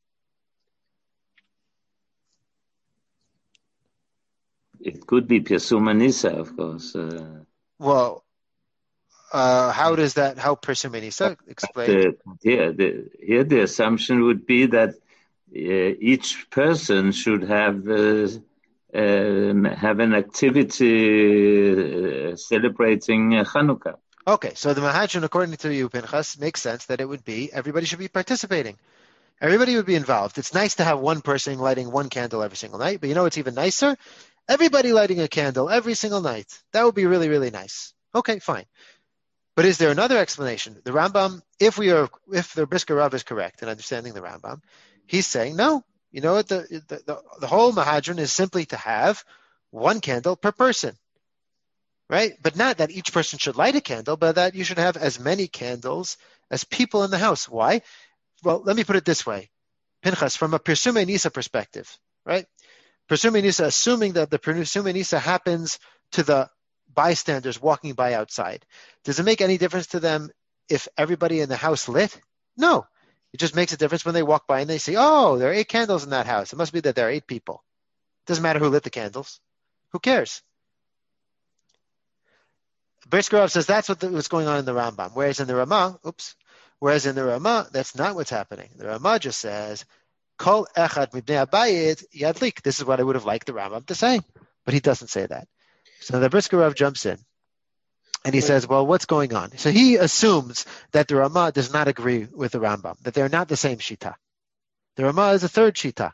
It could be Pirsum Anisa, of course. Uh, well, uh, how does that? How Pirsum Anisa explain? The, here, the, here the assumption would be that uh, each person should have uh, um, have an activity uh, celebrating uh, Chanukah. Okay, so the Mahadran, according to you, Pinchas, makes sense that it would be everybody should be participating. Everybody would be involved. It's nice to have one person lighting one candle every single night, but you know what's even nicer? Everybody lighting a candle every single night. That would be really, really nice. Okay, fine. But is there another explanation? The Rambam, if we are, if the Brisker Rav is correct in understanding the Rambam, he's saying no. You know what? The the, the, the whole Mahadran is simply to have one candle per person, right? But not that each person should light a candle, but that you should have as many candles as people in the house. Why? Well, let me put it this way, Pinchas, from a Pirsum Nisa perspective, right? Pirsum Nisa, assuming that the Pirsum Nisa happens to the bystanders walking by outside. Does it make any difference to them if everybody in the house lit? No. It just makes a difference when they walk by and they say, oh, there are eight candles in that house. It must be that there are eight people. It doesn't matter who lit the candles. Who cares? Brisker Rav says that's what the, what's going on in the Rambam. Whereas in the Ramah, oops, whereas in the Ramah, that's not what's happening. The Ramah just says, Kol echad mibnei abayit yadlik. This is what I would have liked the Rambam to say. But he doesn't say that. So the Brisker Rav jumps in and he says, well, what's going on? So he assumes that the Ramah does not agree with the Rambam, that they're not the same Shita. The Ramah is a third Shita.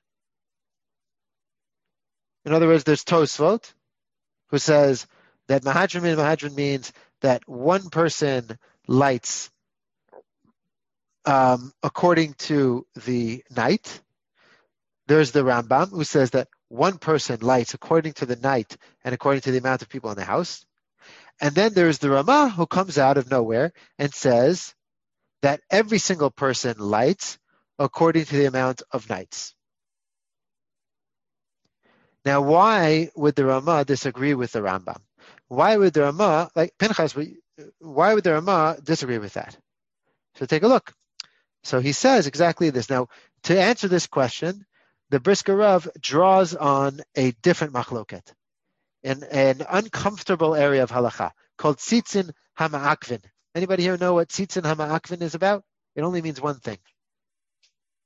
In other words, there's Tosfot, who says that Mahadran min Mahadran means that one person lights um, according to the night. There's the Rambam, who says that one person lights according to the night and according to the amount of people in the house. And then there's the Ramah, who comes out of nowhere and says that every single person lights according to the amount of nights. Now, why would the Ramah disagree with the Rambam? Why would the Ramah, like Pinchas, why would the Ramah disagree with that? So take a look. So he says exactly this. Now, to answer this question, the Brisker Rav draws on a different machloket, in an uncomfortable area of halacha called tzitzin hama'akvin. Anybody here know what tzitzin hama'akvin is about? It only means one thing.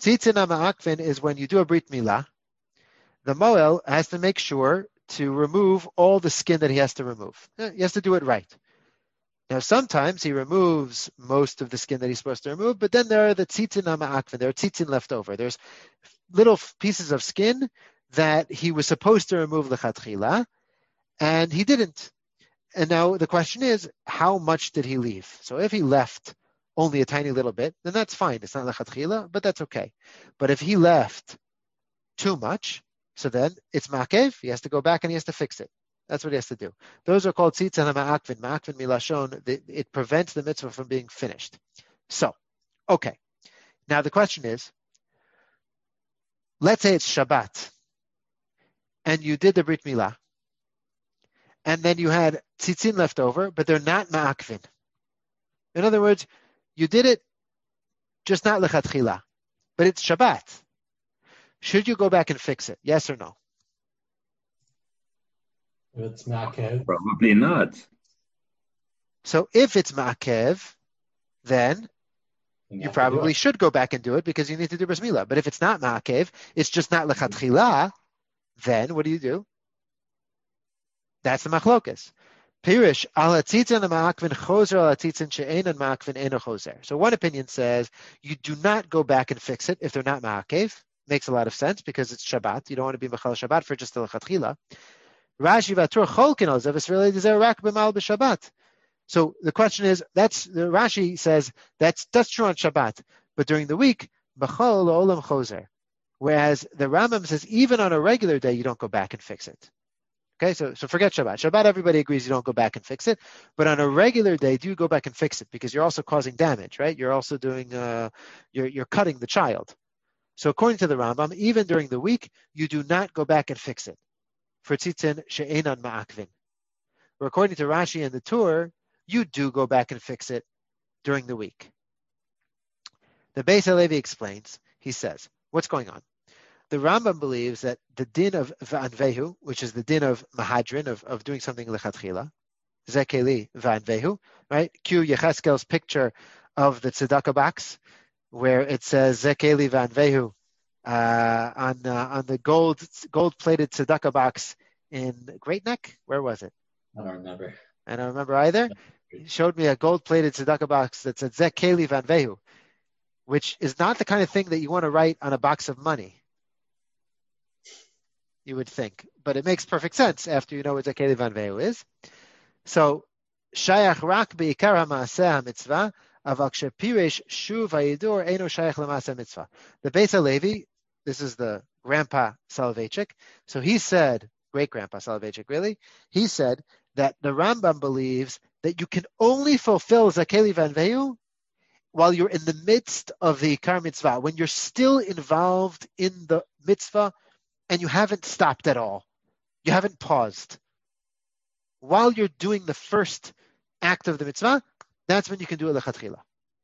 Tzitzin HaMa'akvin is when you do a Brit Milah, the Moel has to make sure to remove all the skin that he has to remove. He has to do it right. Now, sometimes he removes most of the skin that he's supposed to remove, but then there are the Tzitzin HaMa'akvin, there are tzitzin left over. There's little pieces of skin that he was supposed to remove lechatchila, and he didn't. And now the question is, how much did he leave? So if he left only a tiny little bit, then that's fine. It's not lechatchila, but that's okay. But if he left too much, so then it's ma'akev. He has to go back and he has to fix it. That's what he has to do. Those are called tzitzin ha'ma'akvin. Ma'akvin milashon. It prevents the mitzvah from being finished. So, okay. Now the question is, let's say it's Shabbat, and you did the Brit Milah, and then you had tzitzin left over, but they're not ma'akvin. In other words, you did it just not lechatchila, but it's Shabbat. Should you go back and fix it? Yes or no? If it's ma'akev, probably not. So if it's ma'akev, then you, you probably should go back and do it because you need to do bris milah. But if it's not ma'akev, it's just not lechatchila, then what do you do? That's the machlokas. Pirish ala tzitzin ma'akvin choser ala tzitzin she'enan ma'akvin eno choser. So one opinion says you do not go back and fix it if they're not ma'akev. Makes a lot of sense because it's Shabbat. You don't want to be mechal Shabbat for just the lechatchila. Rashi v'atur cholkin al zev Israeli dezer rak b'mal b'Shabbat. So the question is, that's the Rashi says that's that's true on Shabbat, but during the week b'chol olam choser. Whereas the Rambam says even on a regular day you don't go back and fix it. Okay, so so forget Shabbat. Shabbat everybody agrees you don't go back and fix it, but on a regular day do you go back and fix it because you're also causing damage, right? You're also doing uh, you're you're cutting the child. So according to the Rambam, even during the week, you do not go back and fix it. For tzitzin she'enan ma'akvin. Or according to Rashi and the Tur, you do go back and fix it during the week. The Beis HaLevi explains, he says, what's going on? The Rambam believes that the din of va'anvehu, which is the din of mahadrin, of, of doing something lechatchila, zekeli va'anvehu, right? Cue Yecheskel's picture of the tzedakah box, where it says Zekeli Vanvehu uh, on uh, on the gold gold plated tzedakah box in Great Neck. Where was it? I don't remember. I don't remember either. He showed me a gold plated tzedakah box that said Zekeli Vanvehu, which is not the kind of thing that you want to write on a box of money. You would think, but it makes perfect sense after you know what Zekeli Vanvehu is. So Shayach rak beikar ha'maaseh ha'mitzvah. The Beis HaLevi, this is the grandpa Soloveitchik, so he said, great-grandpa Soloveitchik really, he said that the Rambam believes that you can only fulfill Zakeli Vanvehu while you're in the midst of the Ikar Mitzvah, when you're still involved in the mitzvah and you haven't stopped at all. You haven't paused. While you're doing the first act of the mitzvah, that's when you can do a lechatchila.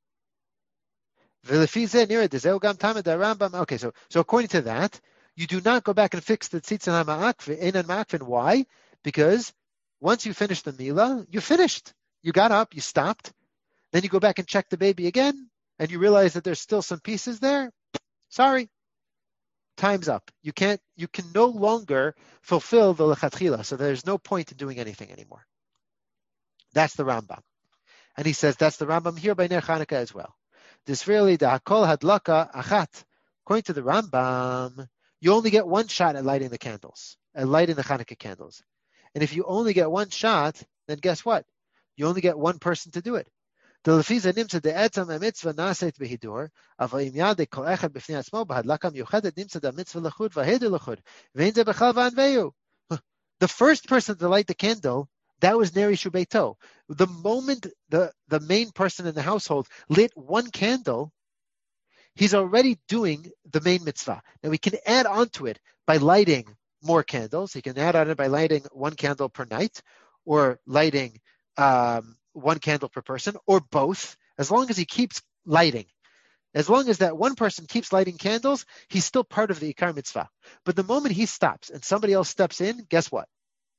Okay, so so according to that, you do not go back and fix the tzitzin ha'ma'akvin. Why? Because once you finish the milah, you finished. You got up, you stopped, then you go back and check the baby again, and you realize that there's still some pieces there. Sorry, time's up. You can't. You can no longer fulfill the lechatchila, so there's no point in doing anything anymore. That's the Rambam. And he says that's the Rambam here by Ner Chanukah as well. This really the Hakol Hadlaka Achat. According to the Rambam, you only get one shot at lighting the candles, at lighting the Chanukah candles. And if you only get one shot, then guess what? You only get one person to do it. The lefiza nimtza de etzam mitzvah naset behidur, aval im yad kol echad b'fnei atzmo b'hadlaka miyuchadet nimtza da mitzvah lechud v'heder lechud v'ein ze b'chal v'anveyu. The first person to light the candle, that was Neri Shubeito. The moment the, the main person in the household lit one candle, he's already doing the main mitzvah. Now we can add on to it by lighting more candles. He can add on it by lighting one candle per night, or lighting um, one candle per person, or both, as long as he keeps lighting. As long as that one person keeps lighting candles, he's still part of the Ikar mitzvah. But the moment he stops and somebody else steps in, guess what?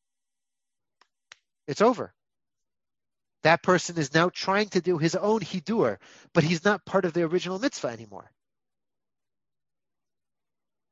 It's over. That person is now trying to do his own hidur, but he's not part of the original mitzvah anymore.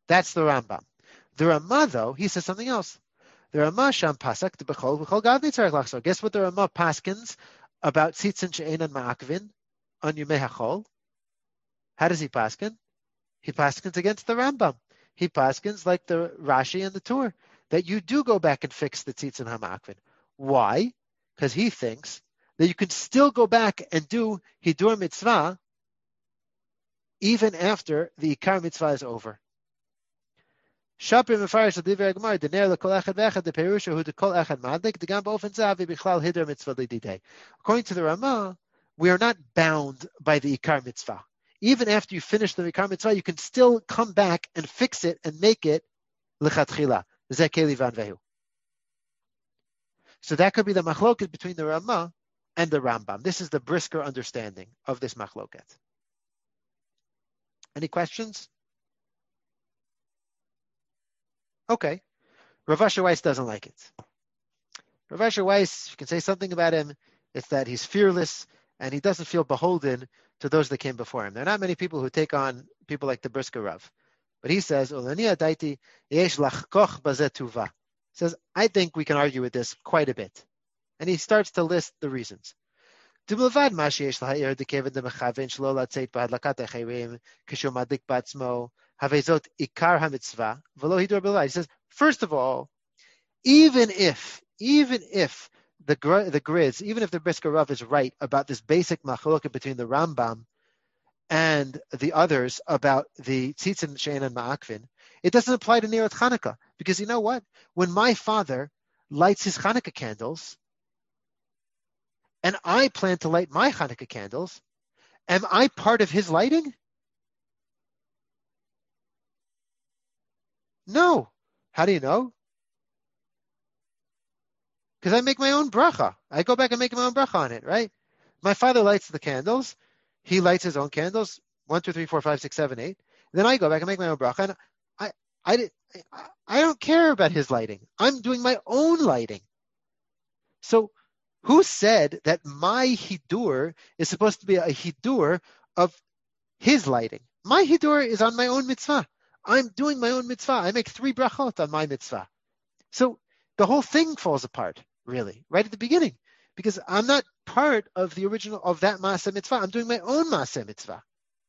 That's the Rambam. The Rama, though, he says something else. The Rama sham pasak b'chol b'chol gavni tzarich lachzor. Guess what the Rama paskins about tzitzin she'enan ma'akvin on Yumei HaChol? How does he paskin? He paskins against the Rambam. He paskins like the Rashi and the Tur, that you do go back and fix the tzitzin ha'ma'akvin. Why? Because he thinks that you can still go back and do hidur mitzvah even after the ikar mitzvah is over. According to the Rama, we are not bound by the ikar mitzvah. Even after you finish the ikar mitzvah, you can still come back and fix it and make it lechatchila. So that could be the machloket between the Rama and the Rambam. This is the brisker understanding of this machloket. Any questions? Okay. Rav Asher Weiss doesn't like it. Rav Asher Weiss, you can say something about him, it's that he's fearless and he doesn't feel beholden to those that came before him. There are not many people who take on people like the brisker Rav. But he says, he says, I think we can argue with this quite a bit. And he starts to list the reasons. He says, first of all, even if, even if the the grids, even if the brisker Rav is right about this basic machloket between the Rambam and the others about the tzitzin she'enan ma'akvin, it doesn't apply to Nirot Chanukah, because you know what? When my father lights his Chanukah candles, and I plan to light my Chanukah candles, am I part of his lighting? No. How do you know? Because I make my own bracha. I go back and make my own bracha on it, right? My father lights the candles. He lights his own candles. One, two, three, four, five, six, seven, eight. Then I go back and make my own bracha. And I, I, I don't care about his lighting. I'm doing my own lighting. So who said that my hidur is supposed to be a hidur of his lighting? My hidur is on my own mitzvah. I'm doing my own mitzvah. I make three brachot on my mitzvah. So the whole thing falls apart, really, right at the beginning, because I'm not part of the original, of that maaseh mitzvah. I'm doing my own maaseh mitzvah.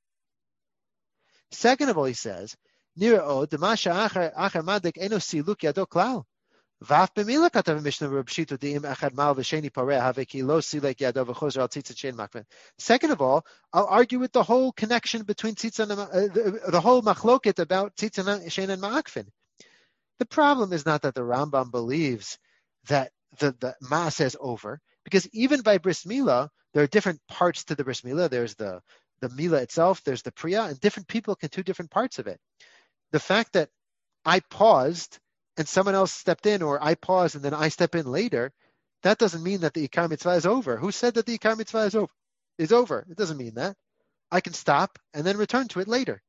Second of all, he says, Nira'od, Demasha Acher Acher Madek Eno Siluk Yado Klal. Vaf b'mila katav Mishnah Reb Shito Diim Echad Mal V'Sheni Pareh Haveki Lo Silek Yado V'Chozer Al Tzitzit Shein Makven. Second of all, I'll argue with the whole connection between Tzitzit and uh, the, the whole machloket about Tzitzit Shein and Ma'akvin. The problem is not that the Rambam believes that the, the Maaseh is over, because even by Bris Milah, there are different parts to the Bris Milah. There's the, the Milah itself, there's the Priya, and different people can do different parts of it. The fact that I paused and someone else stepped in, or I paused and then I step in later, that doesn't mean that the Ikar Mitzvah is over. Who said that the Ikar Mitzvah is over? Is over. It doesn't mean that. I can stop and then return to it later.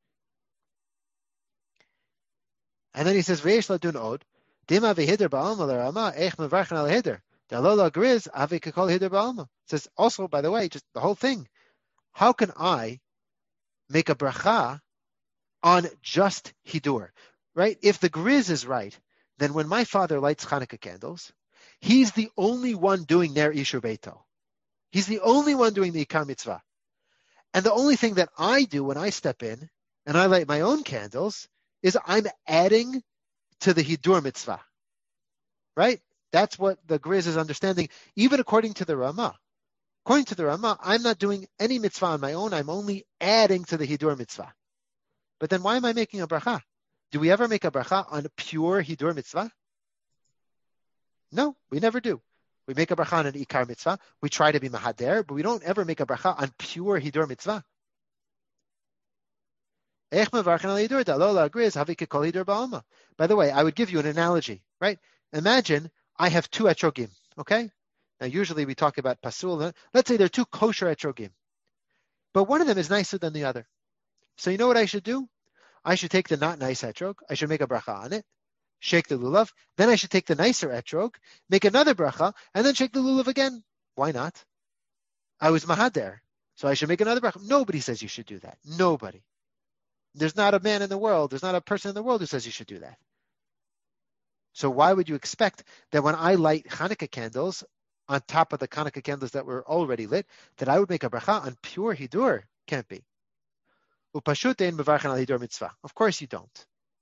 And then he says, V'yesh ladun od, dima v'hider ba'alma l'rama, eich mevarchen al hider. Da'alola griz, avi kekol hider ba'alma. It says, also, by the way, just the whole thing, how can I make a bracha on just hidur, right? If the griz is right, then when my father lights Chanukah candles, he's the only one doing Ner Ishur Beito. He's the only one doing the Ikar Mitzvah. And the only thing that I do when I step in and I light my own candles is I'm adding to the Hidur Mitzvah, right? That's what the Griz is understanding, even according to the Rama. According to the Rama, I'm not doing any mitzvah on my own. I'm only adding to the Hidur Mitzvah. But then why am I making a bracha? Do we ever make a bracha on a pure Hidur Mitzvah? No, we never do. We make a bracha on an Ikar Mitzvah. We try to be Mahader, but we don't ever make a bracha on pure Hidur Mitzvah. By the way, I would give you an analogy, right? Imagine I have two etrogim, okay? Now, usually we talk about pasul. Let's say there are two kosher etrogim, but one of them is nicer than the other. So you know what I should do? I should take the not nice etrog. I should make a bracha on it, shake the lulav. Then I should take the nicer etrog, make another bracha, and then shake the lulav again. Why not? I was mahader, so I should make another bracha. Nobody says you should do that. Nobody. There's not a man in the world, there's not a person in the world who says you should do that. So why would you expect that when I light Hanukkah candles on top of the Hanukkah candles that were already lit, that I would make a bracha on pure hidur? Can't be. Of course you don't.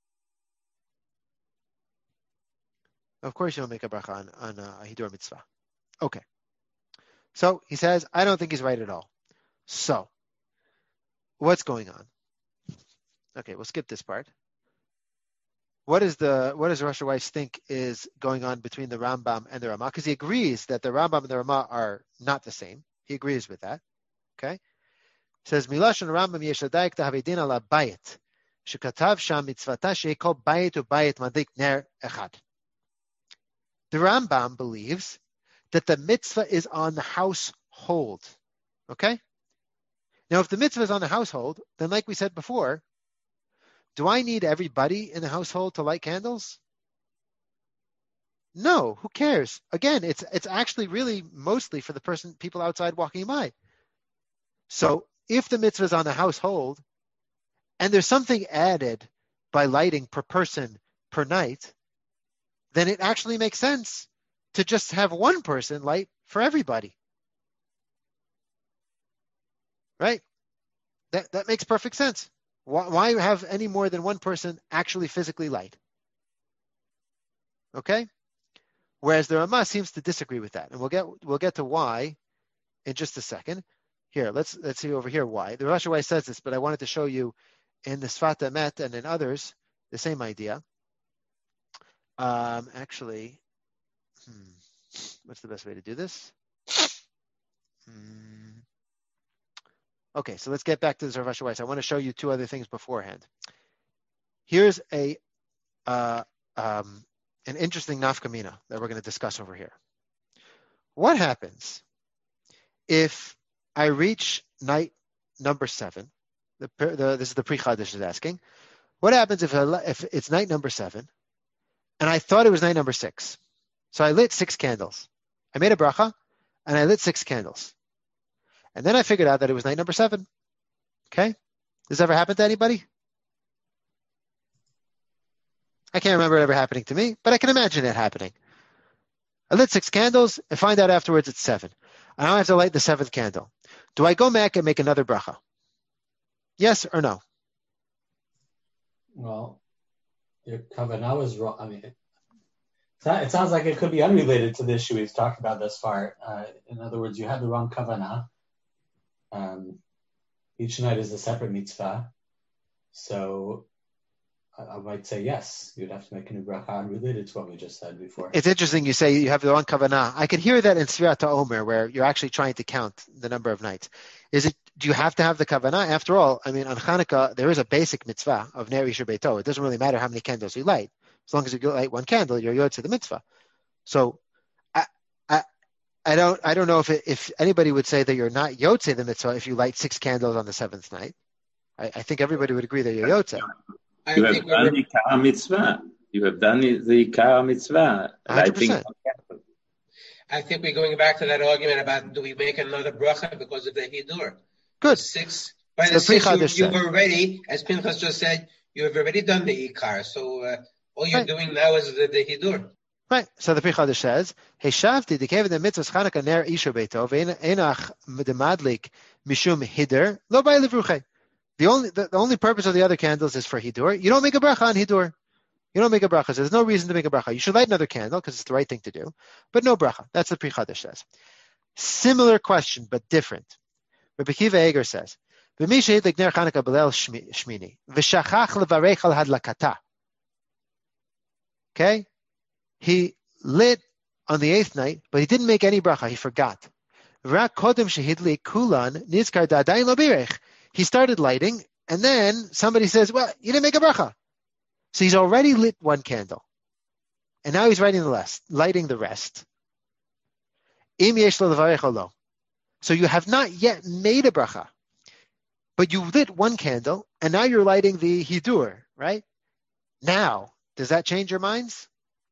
Of course you don't make a bracha on, on uh, a hidur mitzvah. Okay. So he says, I don't think he's right at all. So, what's going on? Okay, we'll skip this part. What is the what does Rosh Weiss think is going on between the Rambam and the Ramah? Because he agrees that the Rambam and the Ramah are not the same. He agrees with that. Okay. He says, Milashon Rambam yeshadayik tahavedin ala bayit. Shekatav sham mitzvata sheikol bayit u bayit madlik ner echad. The Rambam believes that the mitzvah is on the household. Okay? Now, if the mitzvah is on the household, then like we said before, do I need everybody in the household to light candles? No, who cares? Again, it's it's actually really mostly for the person, people outside walking by. So if the mitzvah is on the household, and there's something added by lighting per person per night, then it actually makes sense to just have one person light for everybody. Right? That that makes perfect sense. Why, why have any more than one person actually physically light? Okay? Whereas the Ramah seems to disagree with that. And we'll get we'll get to why in just a second. Here, let's let's see over here why. The Rosh Weiss says this, but I wanted to show you in the Sfat Emet and in others the same idea. Um, actually, hmm, what's the best way to do this? Hmm. Okay, so let's get back to the Rosh Weiss. I want to show you two other things beforehand. Here's a uh, um, an interesting nafkamina that we're going to discuss over here. What happens if I reach night number seven? The, the, this is the Pri Chadash is asking. What happens if, I, if it's night number seven, and I thought it was night number six? So I lit six candles. I made a bracha, and I lit six candles. And then I figured out that it was night number seven. Okay? Does this ever happen to anybody? I can't remember it ever happening to me, but I can imagine it happening. I lit six candles and find out afterwards it's seven. And now I have to light the seventh candle. Do I go back and make another bracha? Yes or no? Well, your kavanah was wrong. I mean, it, it sounds like it could be unrelated to the issue we've talked about thus far. Uh, in other words, you had the wrong kavanah. Um, each night is a separate mitzvah. So I, I might say yes, you'd have to make a new bracha unrelated to what we just said before. It's interesting you say you have the wrong kavanah. I can hear that in Sfirat HaOmer, where you're actually trying to count the number of nights. Is it? Do you have to have the kavanah? After all, I mean, on Hanukkah, there is a basic mitzvah of Ner Isher Beito. It doesn't really matter how many candles you light. As long as you light one candle, you're yod to the mitzvah. So I, I, I don't, I don't know if it, if anybody would say that you're not yotze the mitzvah if you light six candles on the seventh night. I, I think everybody would agree that you're yotze. You have done the Ikar mitzvah. You have done the Ikar mitzvah. Lighting. I think we're going back to that argument about do we make another bracha because of the hidur. Good. Six. By so the six, you, you've already, as Pinchas just said, you have already done the Ikar. So uh, all you're right. doing now is the, the hidur. Right. So the Pri Chadash says, "Heshavti dekav the mitzvahs Chanukah ner isha beito ve'enach demadlik mishum hidur lo bay levruche." The only the, the only purpose of the other candles is for hidur. You don't make a bracha on hidur. You don't make a bracha. So there's no reason to make a bracha. You should light another candle because it's the right thing to do, but no bracha. That's what Pri Chadash says. Similar question, but different. Rabbi Kiva Eger says, "V'mi shehidlik ner Chanukah b'leil shmini v'shachach levarech al hadlakata." Okay. He lit on the eighth night, but he didn't make any bracha. He forgot. He started lighting, and then somebody says, well, you didn't make a bracha. So he's already lit one candle. And now he's lighting the rest. Lighting the rest. So you have not yet made a bracha, but you lit one candle, and now you're lighting the hidur, right? Now, does that change your minds?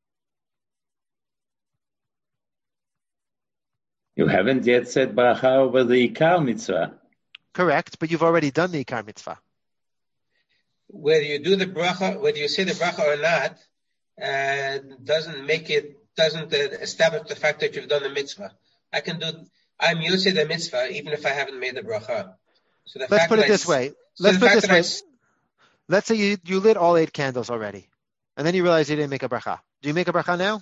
You haven't yet said bracha over the Ikar mitzvah. Correct, but you've already done the Ikar mitzvah. whether you do the bracha, whether you say the bracha or not, uh, doesn't make it, doesn't uh, establish the fact that you've done the mitzvah. I can do, I'm using the mitzvah even if I haven't made the bracha. So the Let's fact put it I, this way. so Let's put it this way. I, Let's say you, you lit all eight candles already, and then you realize you didn't make a bracha. Do you make a bracha now?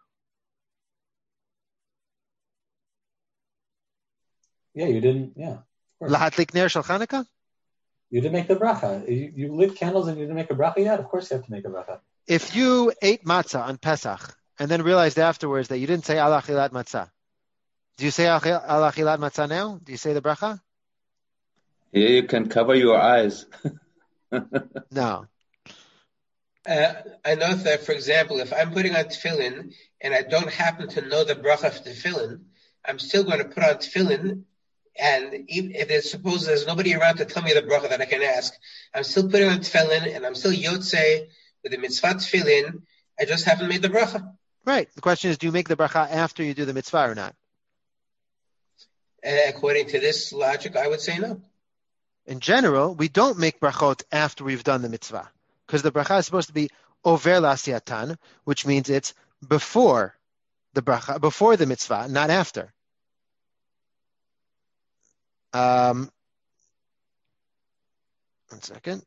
Yeah, you didn't. Yeah. Lahatlik ner shel Chanukah? You didn't make the bracha. You, you lit candles and you didn't make a bracha yet? Of course you have to make a bracha. If you ate matzah on Pesach and then realized afterwards that you didn't say al achilat matzah, do you say al achilat matzah now? Do you say the bracha? Here you can cover your eyes. No. Uh, I know that, for example, if I'm putting on tefillin and I don't happen to know the bracha of tefillin, I'm still going to put on tefillin. And even if there's, suppose there's nobody around to tell me the bracha that I can ask, I'm still putting on tefillin and I'm still yotzei with the mitzvah tefillin. I just haven't made the bracha. Right. The question is, do you make the bracha after you do the mitzvah or not? Uh, according to this logic, I would say no. In general, we don't make brachot after we've done the mitzvah, because the bracha is supposed to be over l'asiyatan, which means it's before the bracha, before the mitzvah, not after. Um, one second.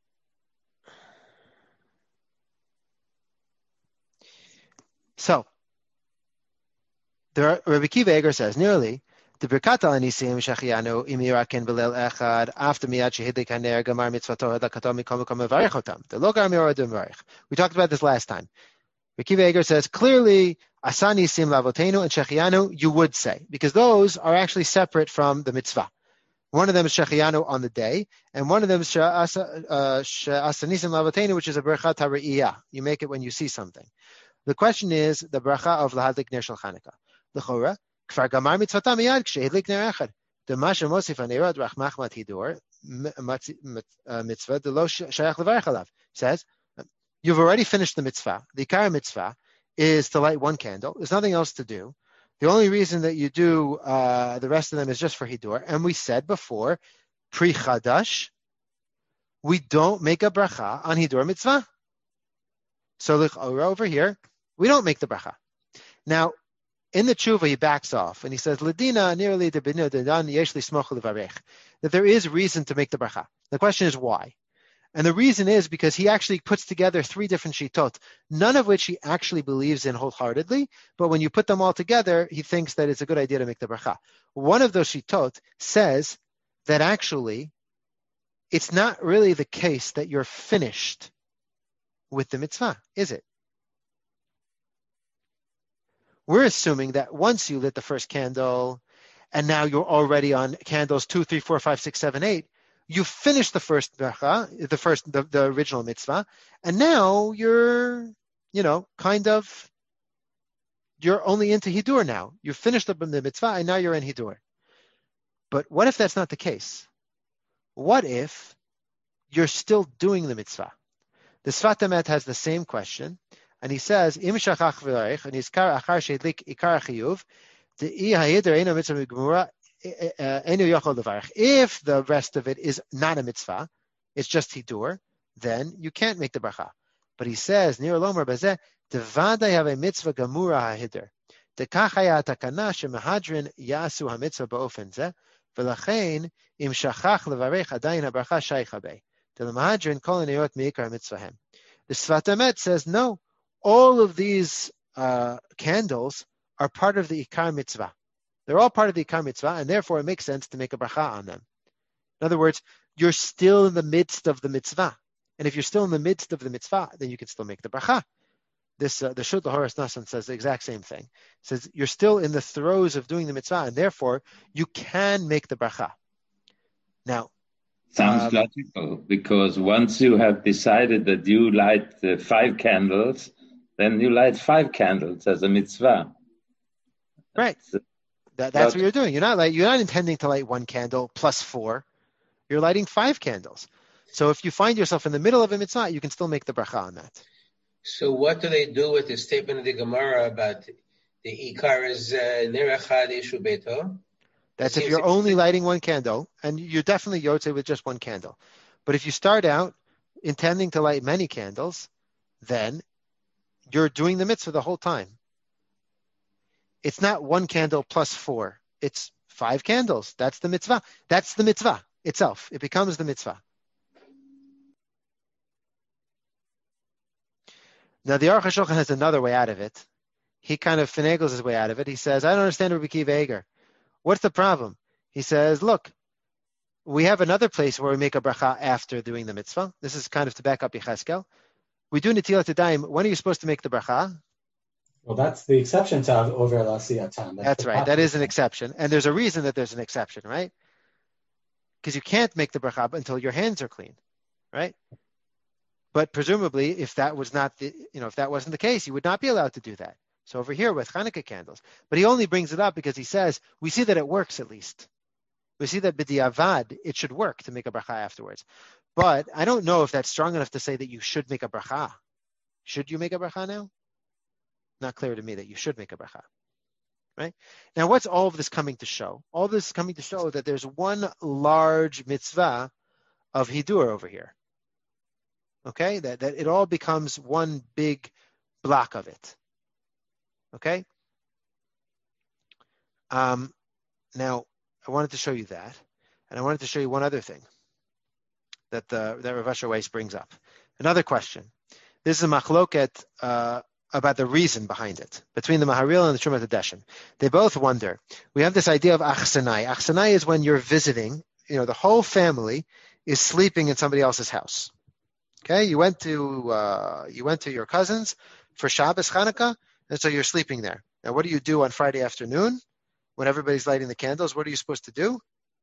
So, there are, Rabbi Akiva Eger says, nearly, the Birkat al-Nisim shachiyanu im yirakin b'leil echad after miyad shehidlik haner gamar mitzvato hadlakato mikom mikom mevarich otam. The lo gar mi'orad u'mevarich. We talked about this last time. Rabbi Akiva Eger says, clearly, asa nisim lavotenu and shechiyanu, you would say, because those are actually separate from the mitzvah. One of them is shechiyanu on the day, and one of them is asa nisim lavotenu, which is a birkat ha're'iyah. You make it when you see something. The question is the bracha of lahadlik ner shel Chanukah. L'chora, kfar gamar mitzvatam miyad kshehidlik ner echad. The masha mosif anerad rachmach mathidur mitzvah the lo shayach levarich alav says you've already finished the mitzvah. The ikar mitzvah is to light one candle. There's nothing else to do. The only reason that you do uh, the rest of them is just for hidur. And we said before, pre chadash, we don't make a bracha on hidur mitzvah. So over here, we don't make the bracha. Now, in the tshuva, he backs off and he says, "Ladina nearly the binu dedan yeshli smochel levarech." That there is reason to make the bracha. The question is why, and the reason is because he actually puts together three different shitot, none of which he actually believes in wholeheartedly. But when you put them all together, he thinks that it's a good idea to make the bracha. One of those shitot says that actually, it's not really the case that you're finished with the mitzvah, is it? We're assuming that once you lit the first candle, and now you're already on candles two, three, four, five, six, seven, eight, you finished the first bracha, the first, the, the original mitzvah, and now you're, you know, kind of, you're only into hidur now. You finished the, the mitzvah, and now you're in hidur. But what if that's not the case? What if you're still doing the mitzvah? The Sfat Emet has the same question, and he says, "Im shachach v'larich and iskar achar sheidlik ikar chiyuv, the ihayider eino mitzvah gemura eino yochol levarich." If the rest of it is not a mitzvah, it's just hidur, then you can't make the bracha. But he says, "Nir lomer bazeh devadai have a mitzvah gemura hahider. Dekachaya takana shemahadrin yasu hamitzvah baofen zeh v'lachein im shachach levarich adayin habracha shaycha bei." The Sfat Emet says, no, all of these uh, candles are part of the Ikar Mitzvah. They're all part of the Ikar Mitzvah, and therefore it makes sense to make a bracha on them. In other words, you're still in the midst of the mitzvah. And if you're still in the midst of the mitzvah, then you can still make the bracha. This, uh, the Shut Horace Nassan says the exact same thing. It says you're still in the throes of doing the mitzvah, and therefore you can make the bracha. Now, Sounds um, logical, because once you have decided that you light uh, five candles, then you light five candles as a mitzvah. Right. That, that's logical. What you're doing. You're not like you're not intending to light one candle plus four. You're lighting five candles. So if you find yourself in the middle of a mitzvah, you can still make the bracha on that. So what do they do with the statement of the Gemara about the Ikar is Ner Echad Ishu Beito? That's if you're only lighting one candle, and you're definitely yotzei with just one candle. But if you start out intending to light many candles, then you're doing the mitzvah the whole time. It's not one candle plus four. It's five candles. That's the mitzvah. That's the mitzvah itself. It becomes the mitzvah. Now, the Aruch HaShulchan has another way out of it. He kind of finagles his way out of it. He says, I don't understand Rabbi Akiva Eiger. What's the problem? He says, look, we have another place where we make a bracha after doing the mitzvah. This is kind of to back up Yecheskel. We do Netilat Yadayim. When are you supposed to make the bracha? Well, that's the exception to over L'Asiyatam. That's, that's right. That is an exception. And there's a reason that there's an exception, right? Because you can't make the bracha until your hands are clean, right? But presumably, if that was not the, you know, if that wasn't the case, you would not be allowed to do that. So over here with Hanukkah candles. But he only brings it up because he says, we see that it works at least. We see that b'diavad, it should work to make a bracha afterwards. But I don't know if that's strong enough to say that you should make a bracha. Should you make a bracha now? Not clear to me that you should make a bracha. Right? Now, what's all of this coming to show? All this is coming to show that there's one large mitzvah of hidur over here. Okay? That, that it all becomes one big block of it. Okay? Um, now, I wanted to show you that. And I wanted to show you one other thing that the that Rav Asher Weiss brings up. Another question. This is a machloket uh, about the reason behind it, between the Maharil and the Trumat HaDeshen. They both wonder. We have this idea of achsanai. Achsanai is when you're visiting, you know, the whole family is sleeping in somebody else's house. Okay? You went to uh, you went to your cousin's for Shabbos Chanukah, and so you're sleeping there. Now, what do you do on Friday afternoon when everybody's lighting the candles? What are you supposed to do?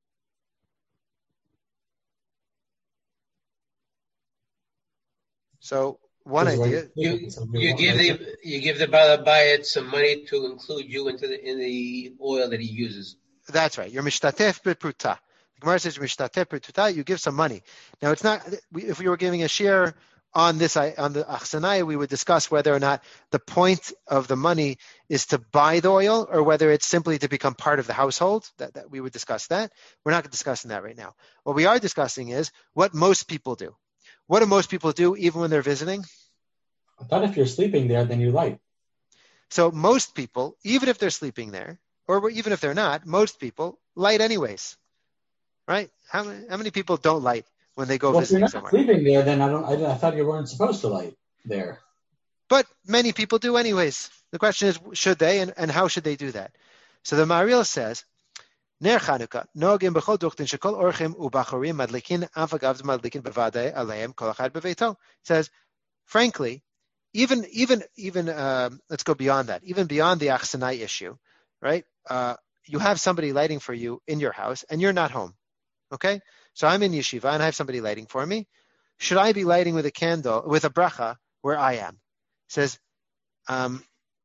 So one idea, you you give the you give the Balabayat some money to include you into the in the oil that he uses. That's right. You're mishtatef b'pruta. The Gemara says mishtatef b'pruta. You give some money. Now it's not. If we were giving a share on this on the achsanai, we would discuss whether or not the point of the money is to buy the oil or whether it's simply to become part of the household. That, that we would discuss that. We're not discussing that right now. What we are discussing is what most people do. What do most people do even when they're visiting? I thought if you're sleeping there, then you light. So most people, even if they're sleeping there, or even if they're not, most people light anyways, right? How many, how many people don't light when they go well, visiting if you're not somewhere? Sleeping there, then I don't. I, I thought you weren't supposed to light there. But many people do anyways. The question is, should they, and, and how should they do that? So the Maharil says, Ner Chanukah, Nogim b'chol duchtin shekol orchim u'bachorim madlikin amfagav madlikin bevadei aleim kol achad beveito. Says, frankly, even even even um, let's go beyond that. Even beyond the achsanai issue, right? Uh, you have somebody lighting for you in your house, and you're not home. Okay, so I'm in yeshiva and I have somebody lighting for me. Should I be lighting with a candle with a bracha where I am? He says, um,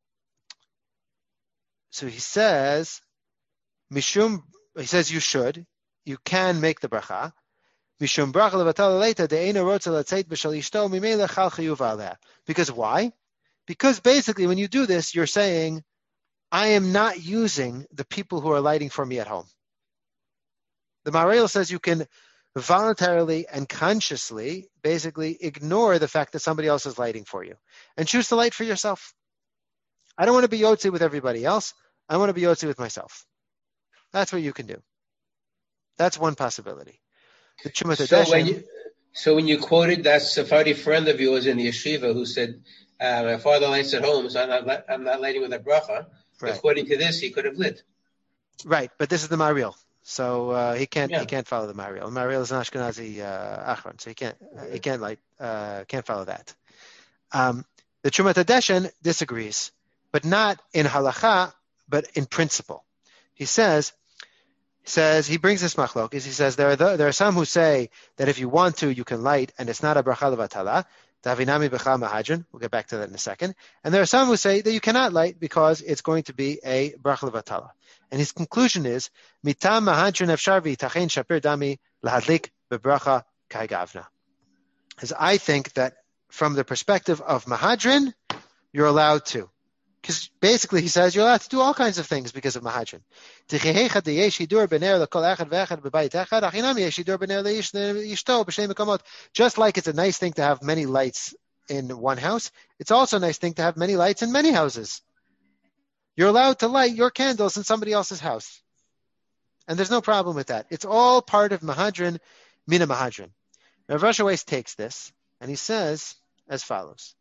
so he says. Mishum, he says you should, you can make the bracha. Mishum bracha levatal leita de'ena rotza latzeit b'shal ishto mimele chal chiyuv aleh. Because why? Because basically when you do this, you're saying, I am not using the people who are lighting for me at home. The Maharil says you can voluntarily and consciously basically ignore the fact that somebody else is lighting for you and choose to light for yourself. I don't want to be yotzi with everybody else. I want to be yotzi with myself. That's what you can do. That's one possibility. The so, when you, so when you quoted that Sephardi friend of yours in the yeshiva who said, uh, my father lights at home, so I'm not, I'm not lighting with a bracha, right. According to this, he could have lit. Right, but this is the Maharil. So uh, he can't yeah. he can't follow the Maharil. The Maharil is an Ashkenazi uh, Achron, so he can't uh, he can't like uh, can't follow that. Um, the Trumat HaDeshen disagrees, but not in halacha, but in principle. He says, says he brings this machlokes. He says there are the, there are some who say that if you want to, you can light, and it's not a bracha levatala. Davinami b'cha mahadran. We'll get back to that in a second. And there are some who say that you cannot light because it's going to be a bracha levatala. And his conclusion is mitam mahadran efshar v'itachein shapir dami lahadlik bebracha kai gavna. Because I think that from the perspective of mahadran, you're allowed to. Because basically he says you're allowed to do all kinds of things because of Mahadran. Just like it's a nice thing to have many lights in one house, it's also a nice thing to have many lights in many houses. You're allowed to light your candles in somebody else's house. And there's no problem with that. It's all part of Mahadran, Mina Mahadran. Rav Rasha Weiss takes this, and he says as follows.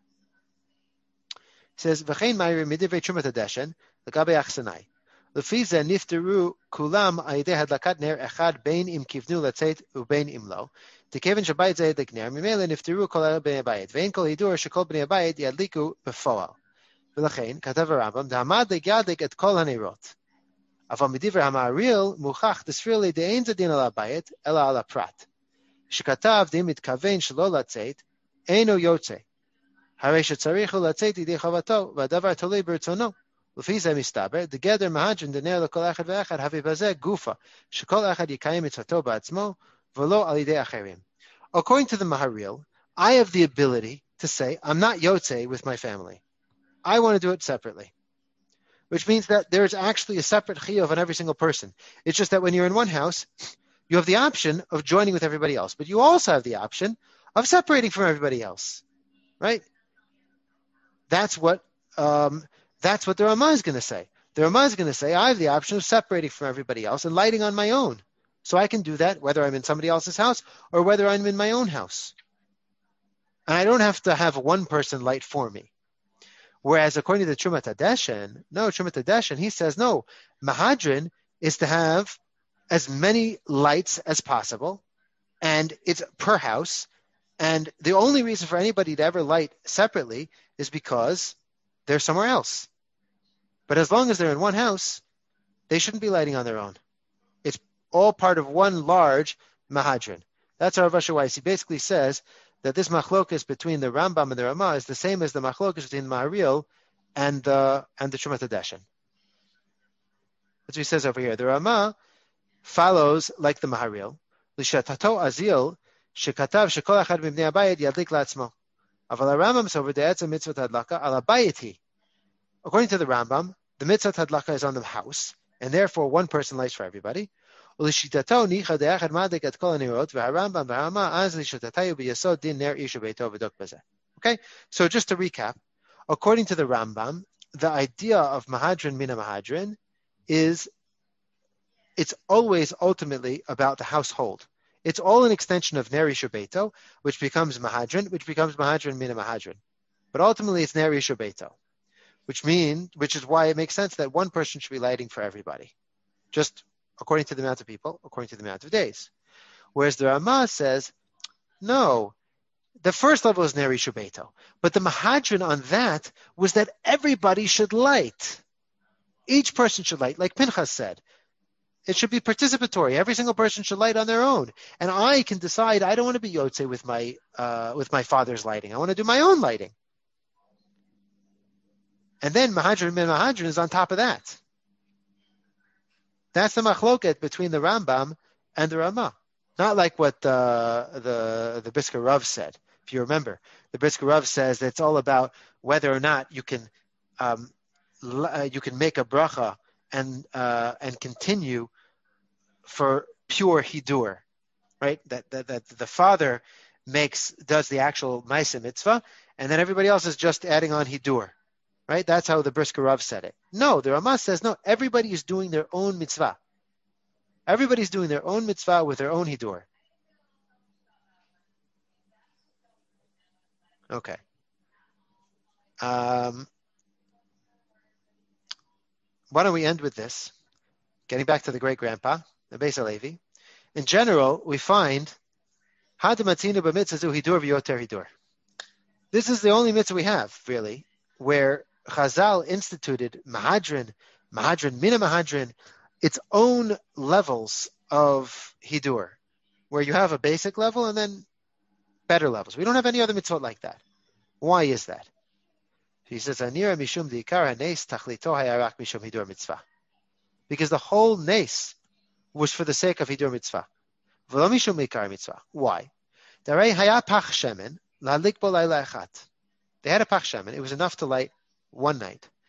He says, "V'chein ma'iri midivrei Trumat Hadeshen l'gabei achsanai. Lefi zeh nifteru kulam ayidei hadlakat ner echad bein im kivnu letzeit ubein im lo. Tekeven shabayit zeh yadlik ner mimele nifteru kol bnei habayit. Ve'in kol hidur shekol bnei habayit yadliku befoal. V'lachein katav Rambam da'amad le'yadlik et kol haneirot. Aval midivrei ha'ma'aril muchach desfirli de'ein zadin al habayit ela al haprat. Shekatav dim mitkaven shelo letzeit eino yotzei. Harei shetzarichu letzeit yidei chavato v'adavar tolei b'rtzono. L'fi zeh mistaber degeder mahadran dener lekol echad ve'echad havi bazeh gufa shekol echad yikayim mitzvato ba'atzmo v'lo al yidei acherim. According to the Maharil, I have the ability to say I'm not yotzei with my family. I want to do it separately, which means that there is actually a separate chiyuv on every single person. It's just that when you're in one house, you have the option of joining with everybody else, but you also have the option of separating from everybody else, right? That's what um, that's what the Ramah is going to say. The Ramah is going to say, I have the option of separating from everybody else and lighting on my own. So I can do that whether I'm in somebody else's house or whether I'm in my own house. And I don't have to have one person light for me. Whereas according to the Trumat Hadeshen, no, Trumat Hadeshen, he says, no, Mahadran is to have as many lights as possible, and it's per house. And the only reason for anybody to ever light separately is because they're somewhere else. But as long as they're in one house, they shouldn't be lighting on their own. It's all part of one large Mahadran. That's our Rav Rasha Weiss. He basically says that this machlokas between the Rambam and the Ramah is the same as the machlokas between the Maharil and the and the Trumat Hadeshen. That's what he says over here. The Ramah follows like the Maharil. L'shatato azil shekatav shekol achad mibnei habayit yadlik la'atzmo. Aval Rambam sover de'etzem mitzvot hadlaka al habayit. According to the Rambam, the mitzvot hadlaka is on the house, and therefore one person lights for everybody. L'shitato nicha de'achad madlik et kol hanirot v'harambam v'harama az l'shitatayu b'yasod din ner ishu beito v'dok bazeh. Okay, so just to recap, according to the Rambam, the idea of Mahadran mina Mahadran is it's always ultimately about the household. It's all an extension of Ner Ishu Beito, which becomes Mahadran, which becomes Mahadran Mina Mahadran. But ultimately it's Ner Ishu Beito, which means, which is why it makes sense that one person should be lighting for everybody, just according to the amount of people, according to the amount of days. Whereas the Ramah says, no, the first level is Ner Ishu Beito, but the Mahadran on that was that everybody should light. Each person should light, like Pinchas said. It should be participatory. Every single person should light on their own. And I can decide I don't want to be Yotzei with my uh, with my father's lighting. I want to do my own lighting. And then Mahadran min Mahadran is on top of that. That's the machloket between the Rambam and the Ramah. Not like what the the, the Brisker Rav said. If you remember, the Brisker Rav says that it's all about whether or not you can um, you can make a bracha and uh, and continue for pure hidur, right? That, that that the father makes does the actual ma'aseh mitzvah, and then everybody else is just adding on hidur, right? That's how the Brisker Rav said it. No, the Ramah says no. Everybody is doing their own mitzvah. Everybody's doing their own mitzvah with their own hidur. Okay. Um, why don't we end with this? Getting back to the great grandpa, the Beis Halevi. In general, we find this is the only mitzvah we have, really, where Chazal instituted Mahadran, Mahadran, Mina Mahadran, its own levels of Hidur, where you have a basic level and then better levels. We don't have any other mitzvot like that. Why is that? He says, Anira mishum diikar hanes tachlito hayarak mishum hidur mitzvah. Because the whole nes was for the sake of hidur mitzvah. V'lo mishum ikar mitzvah. Why? Darei haya pach shemen lahadlik bo laila echat. They had a pach shemen. It was enough to light one night.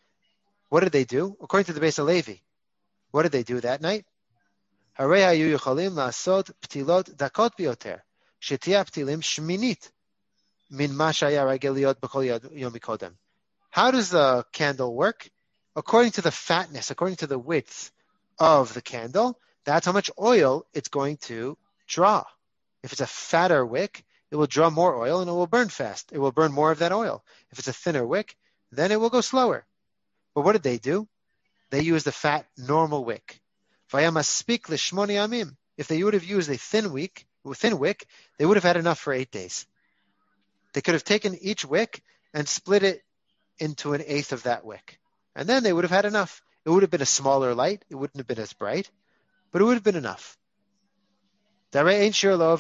What did they do? According to the Beis Halevi, what did they do that night? Harei hayu yochalim la'asot ptilot dakot bioter, shetia ptilim shminit min ma shaya ragel liot b'kol yom mikodem. How does the candle work? According to the fatness, according to the width of the candle, that's how much oil it's going to draw. If it's a fatter wick, it will draw more oil and it will burn fast. It will burn more of that oil. If it's a thinner wick, then it will go slower. But what did they do? They used a fat, normal wick. If they would have used a thin wick, thin wick, they would have had enough for eight days. They could have taken each wick and split it into an eighth of that wick. And then they would have had enough. It would have been a smaller light. It wouldn't have been as bright, but it would have been enough. But they didn't want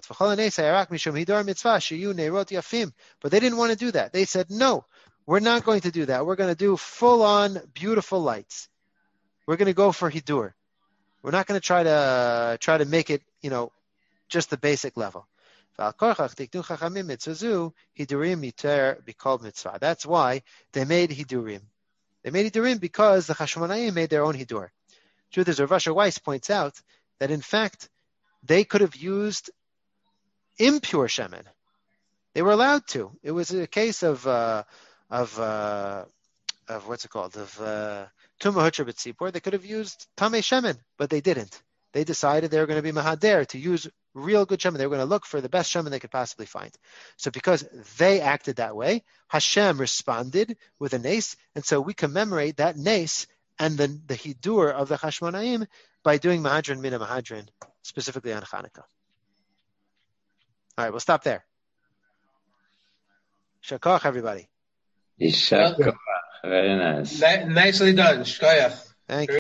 to do that. They said, no, we're not going to do that. We're going to do full-on beautiful lights. We're going to go for hidur. We're not going to try to try to make it, you know, just the basic level. That's why they made hidurim. They made hidurim because the Chashmonaim made their own hidur. Truth is, Rav Asher Weiss points out that in fact they could have used impure shemen. They were allowed to. It was a case of uh, of uh, of what's it called of uh, Tumah Hutra B'tzipor. They could have used Tamei shemen, but they didn't. They decided they were going to be mahader to use real good shemen. They were going to look for the best shemen they could possibly find. So because they acted that way, Hashem responded with a nes, and so we commemorate that nes and the, the hidur of the Chashmonaim by doing Mahadran Mina Mahadran, specifically on Hanukkah. All right, we'll stop there. Shakach, everybody. Shakach. Very nice. Nicely done. Shkoyach. Thank you.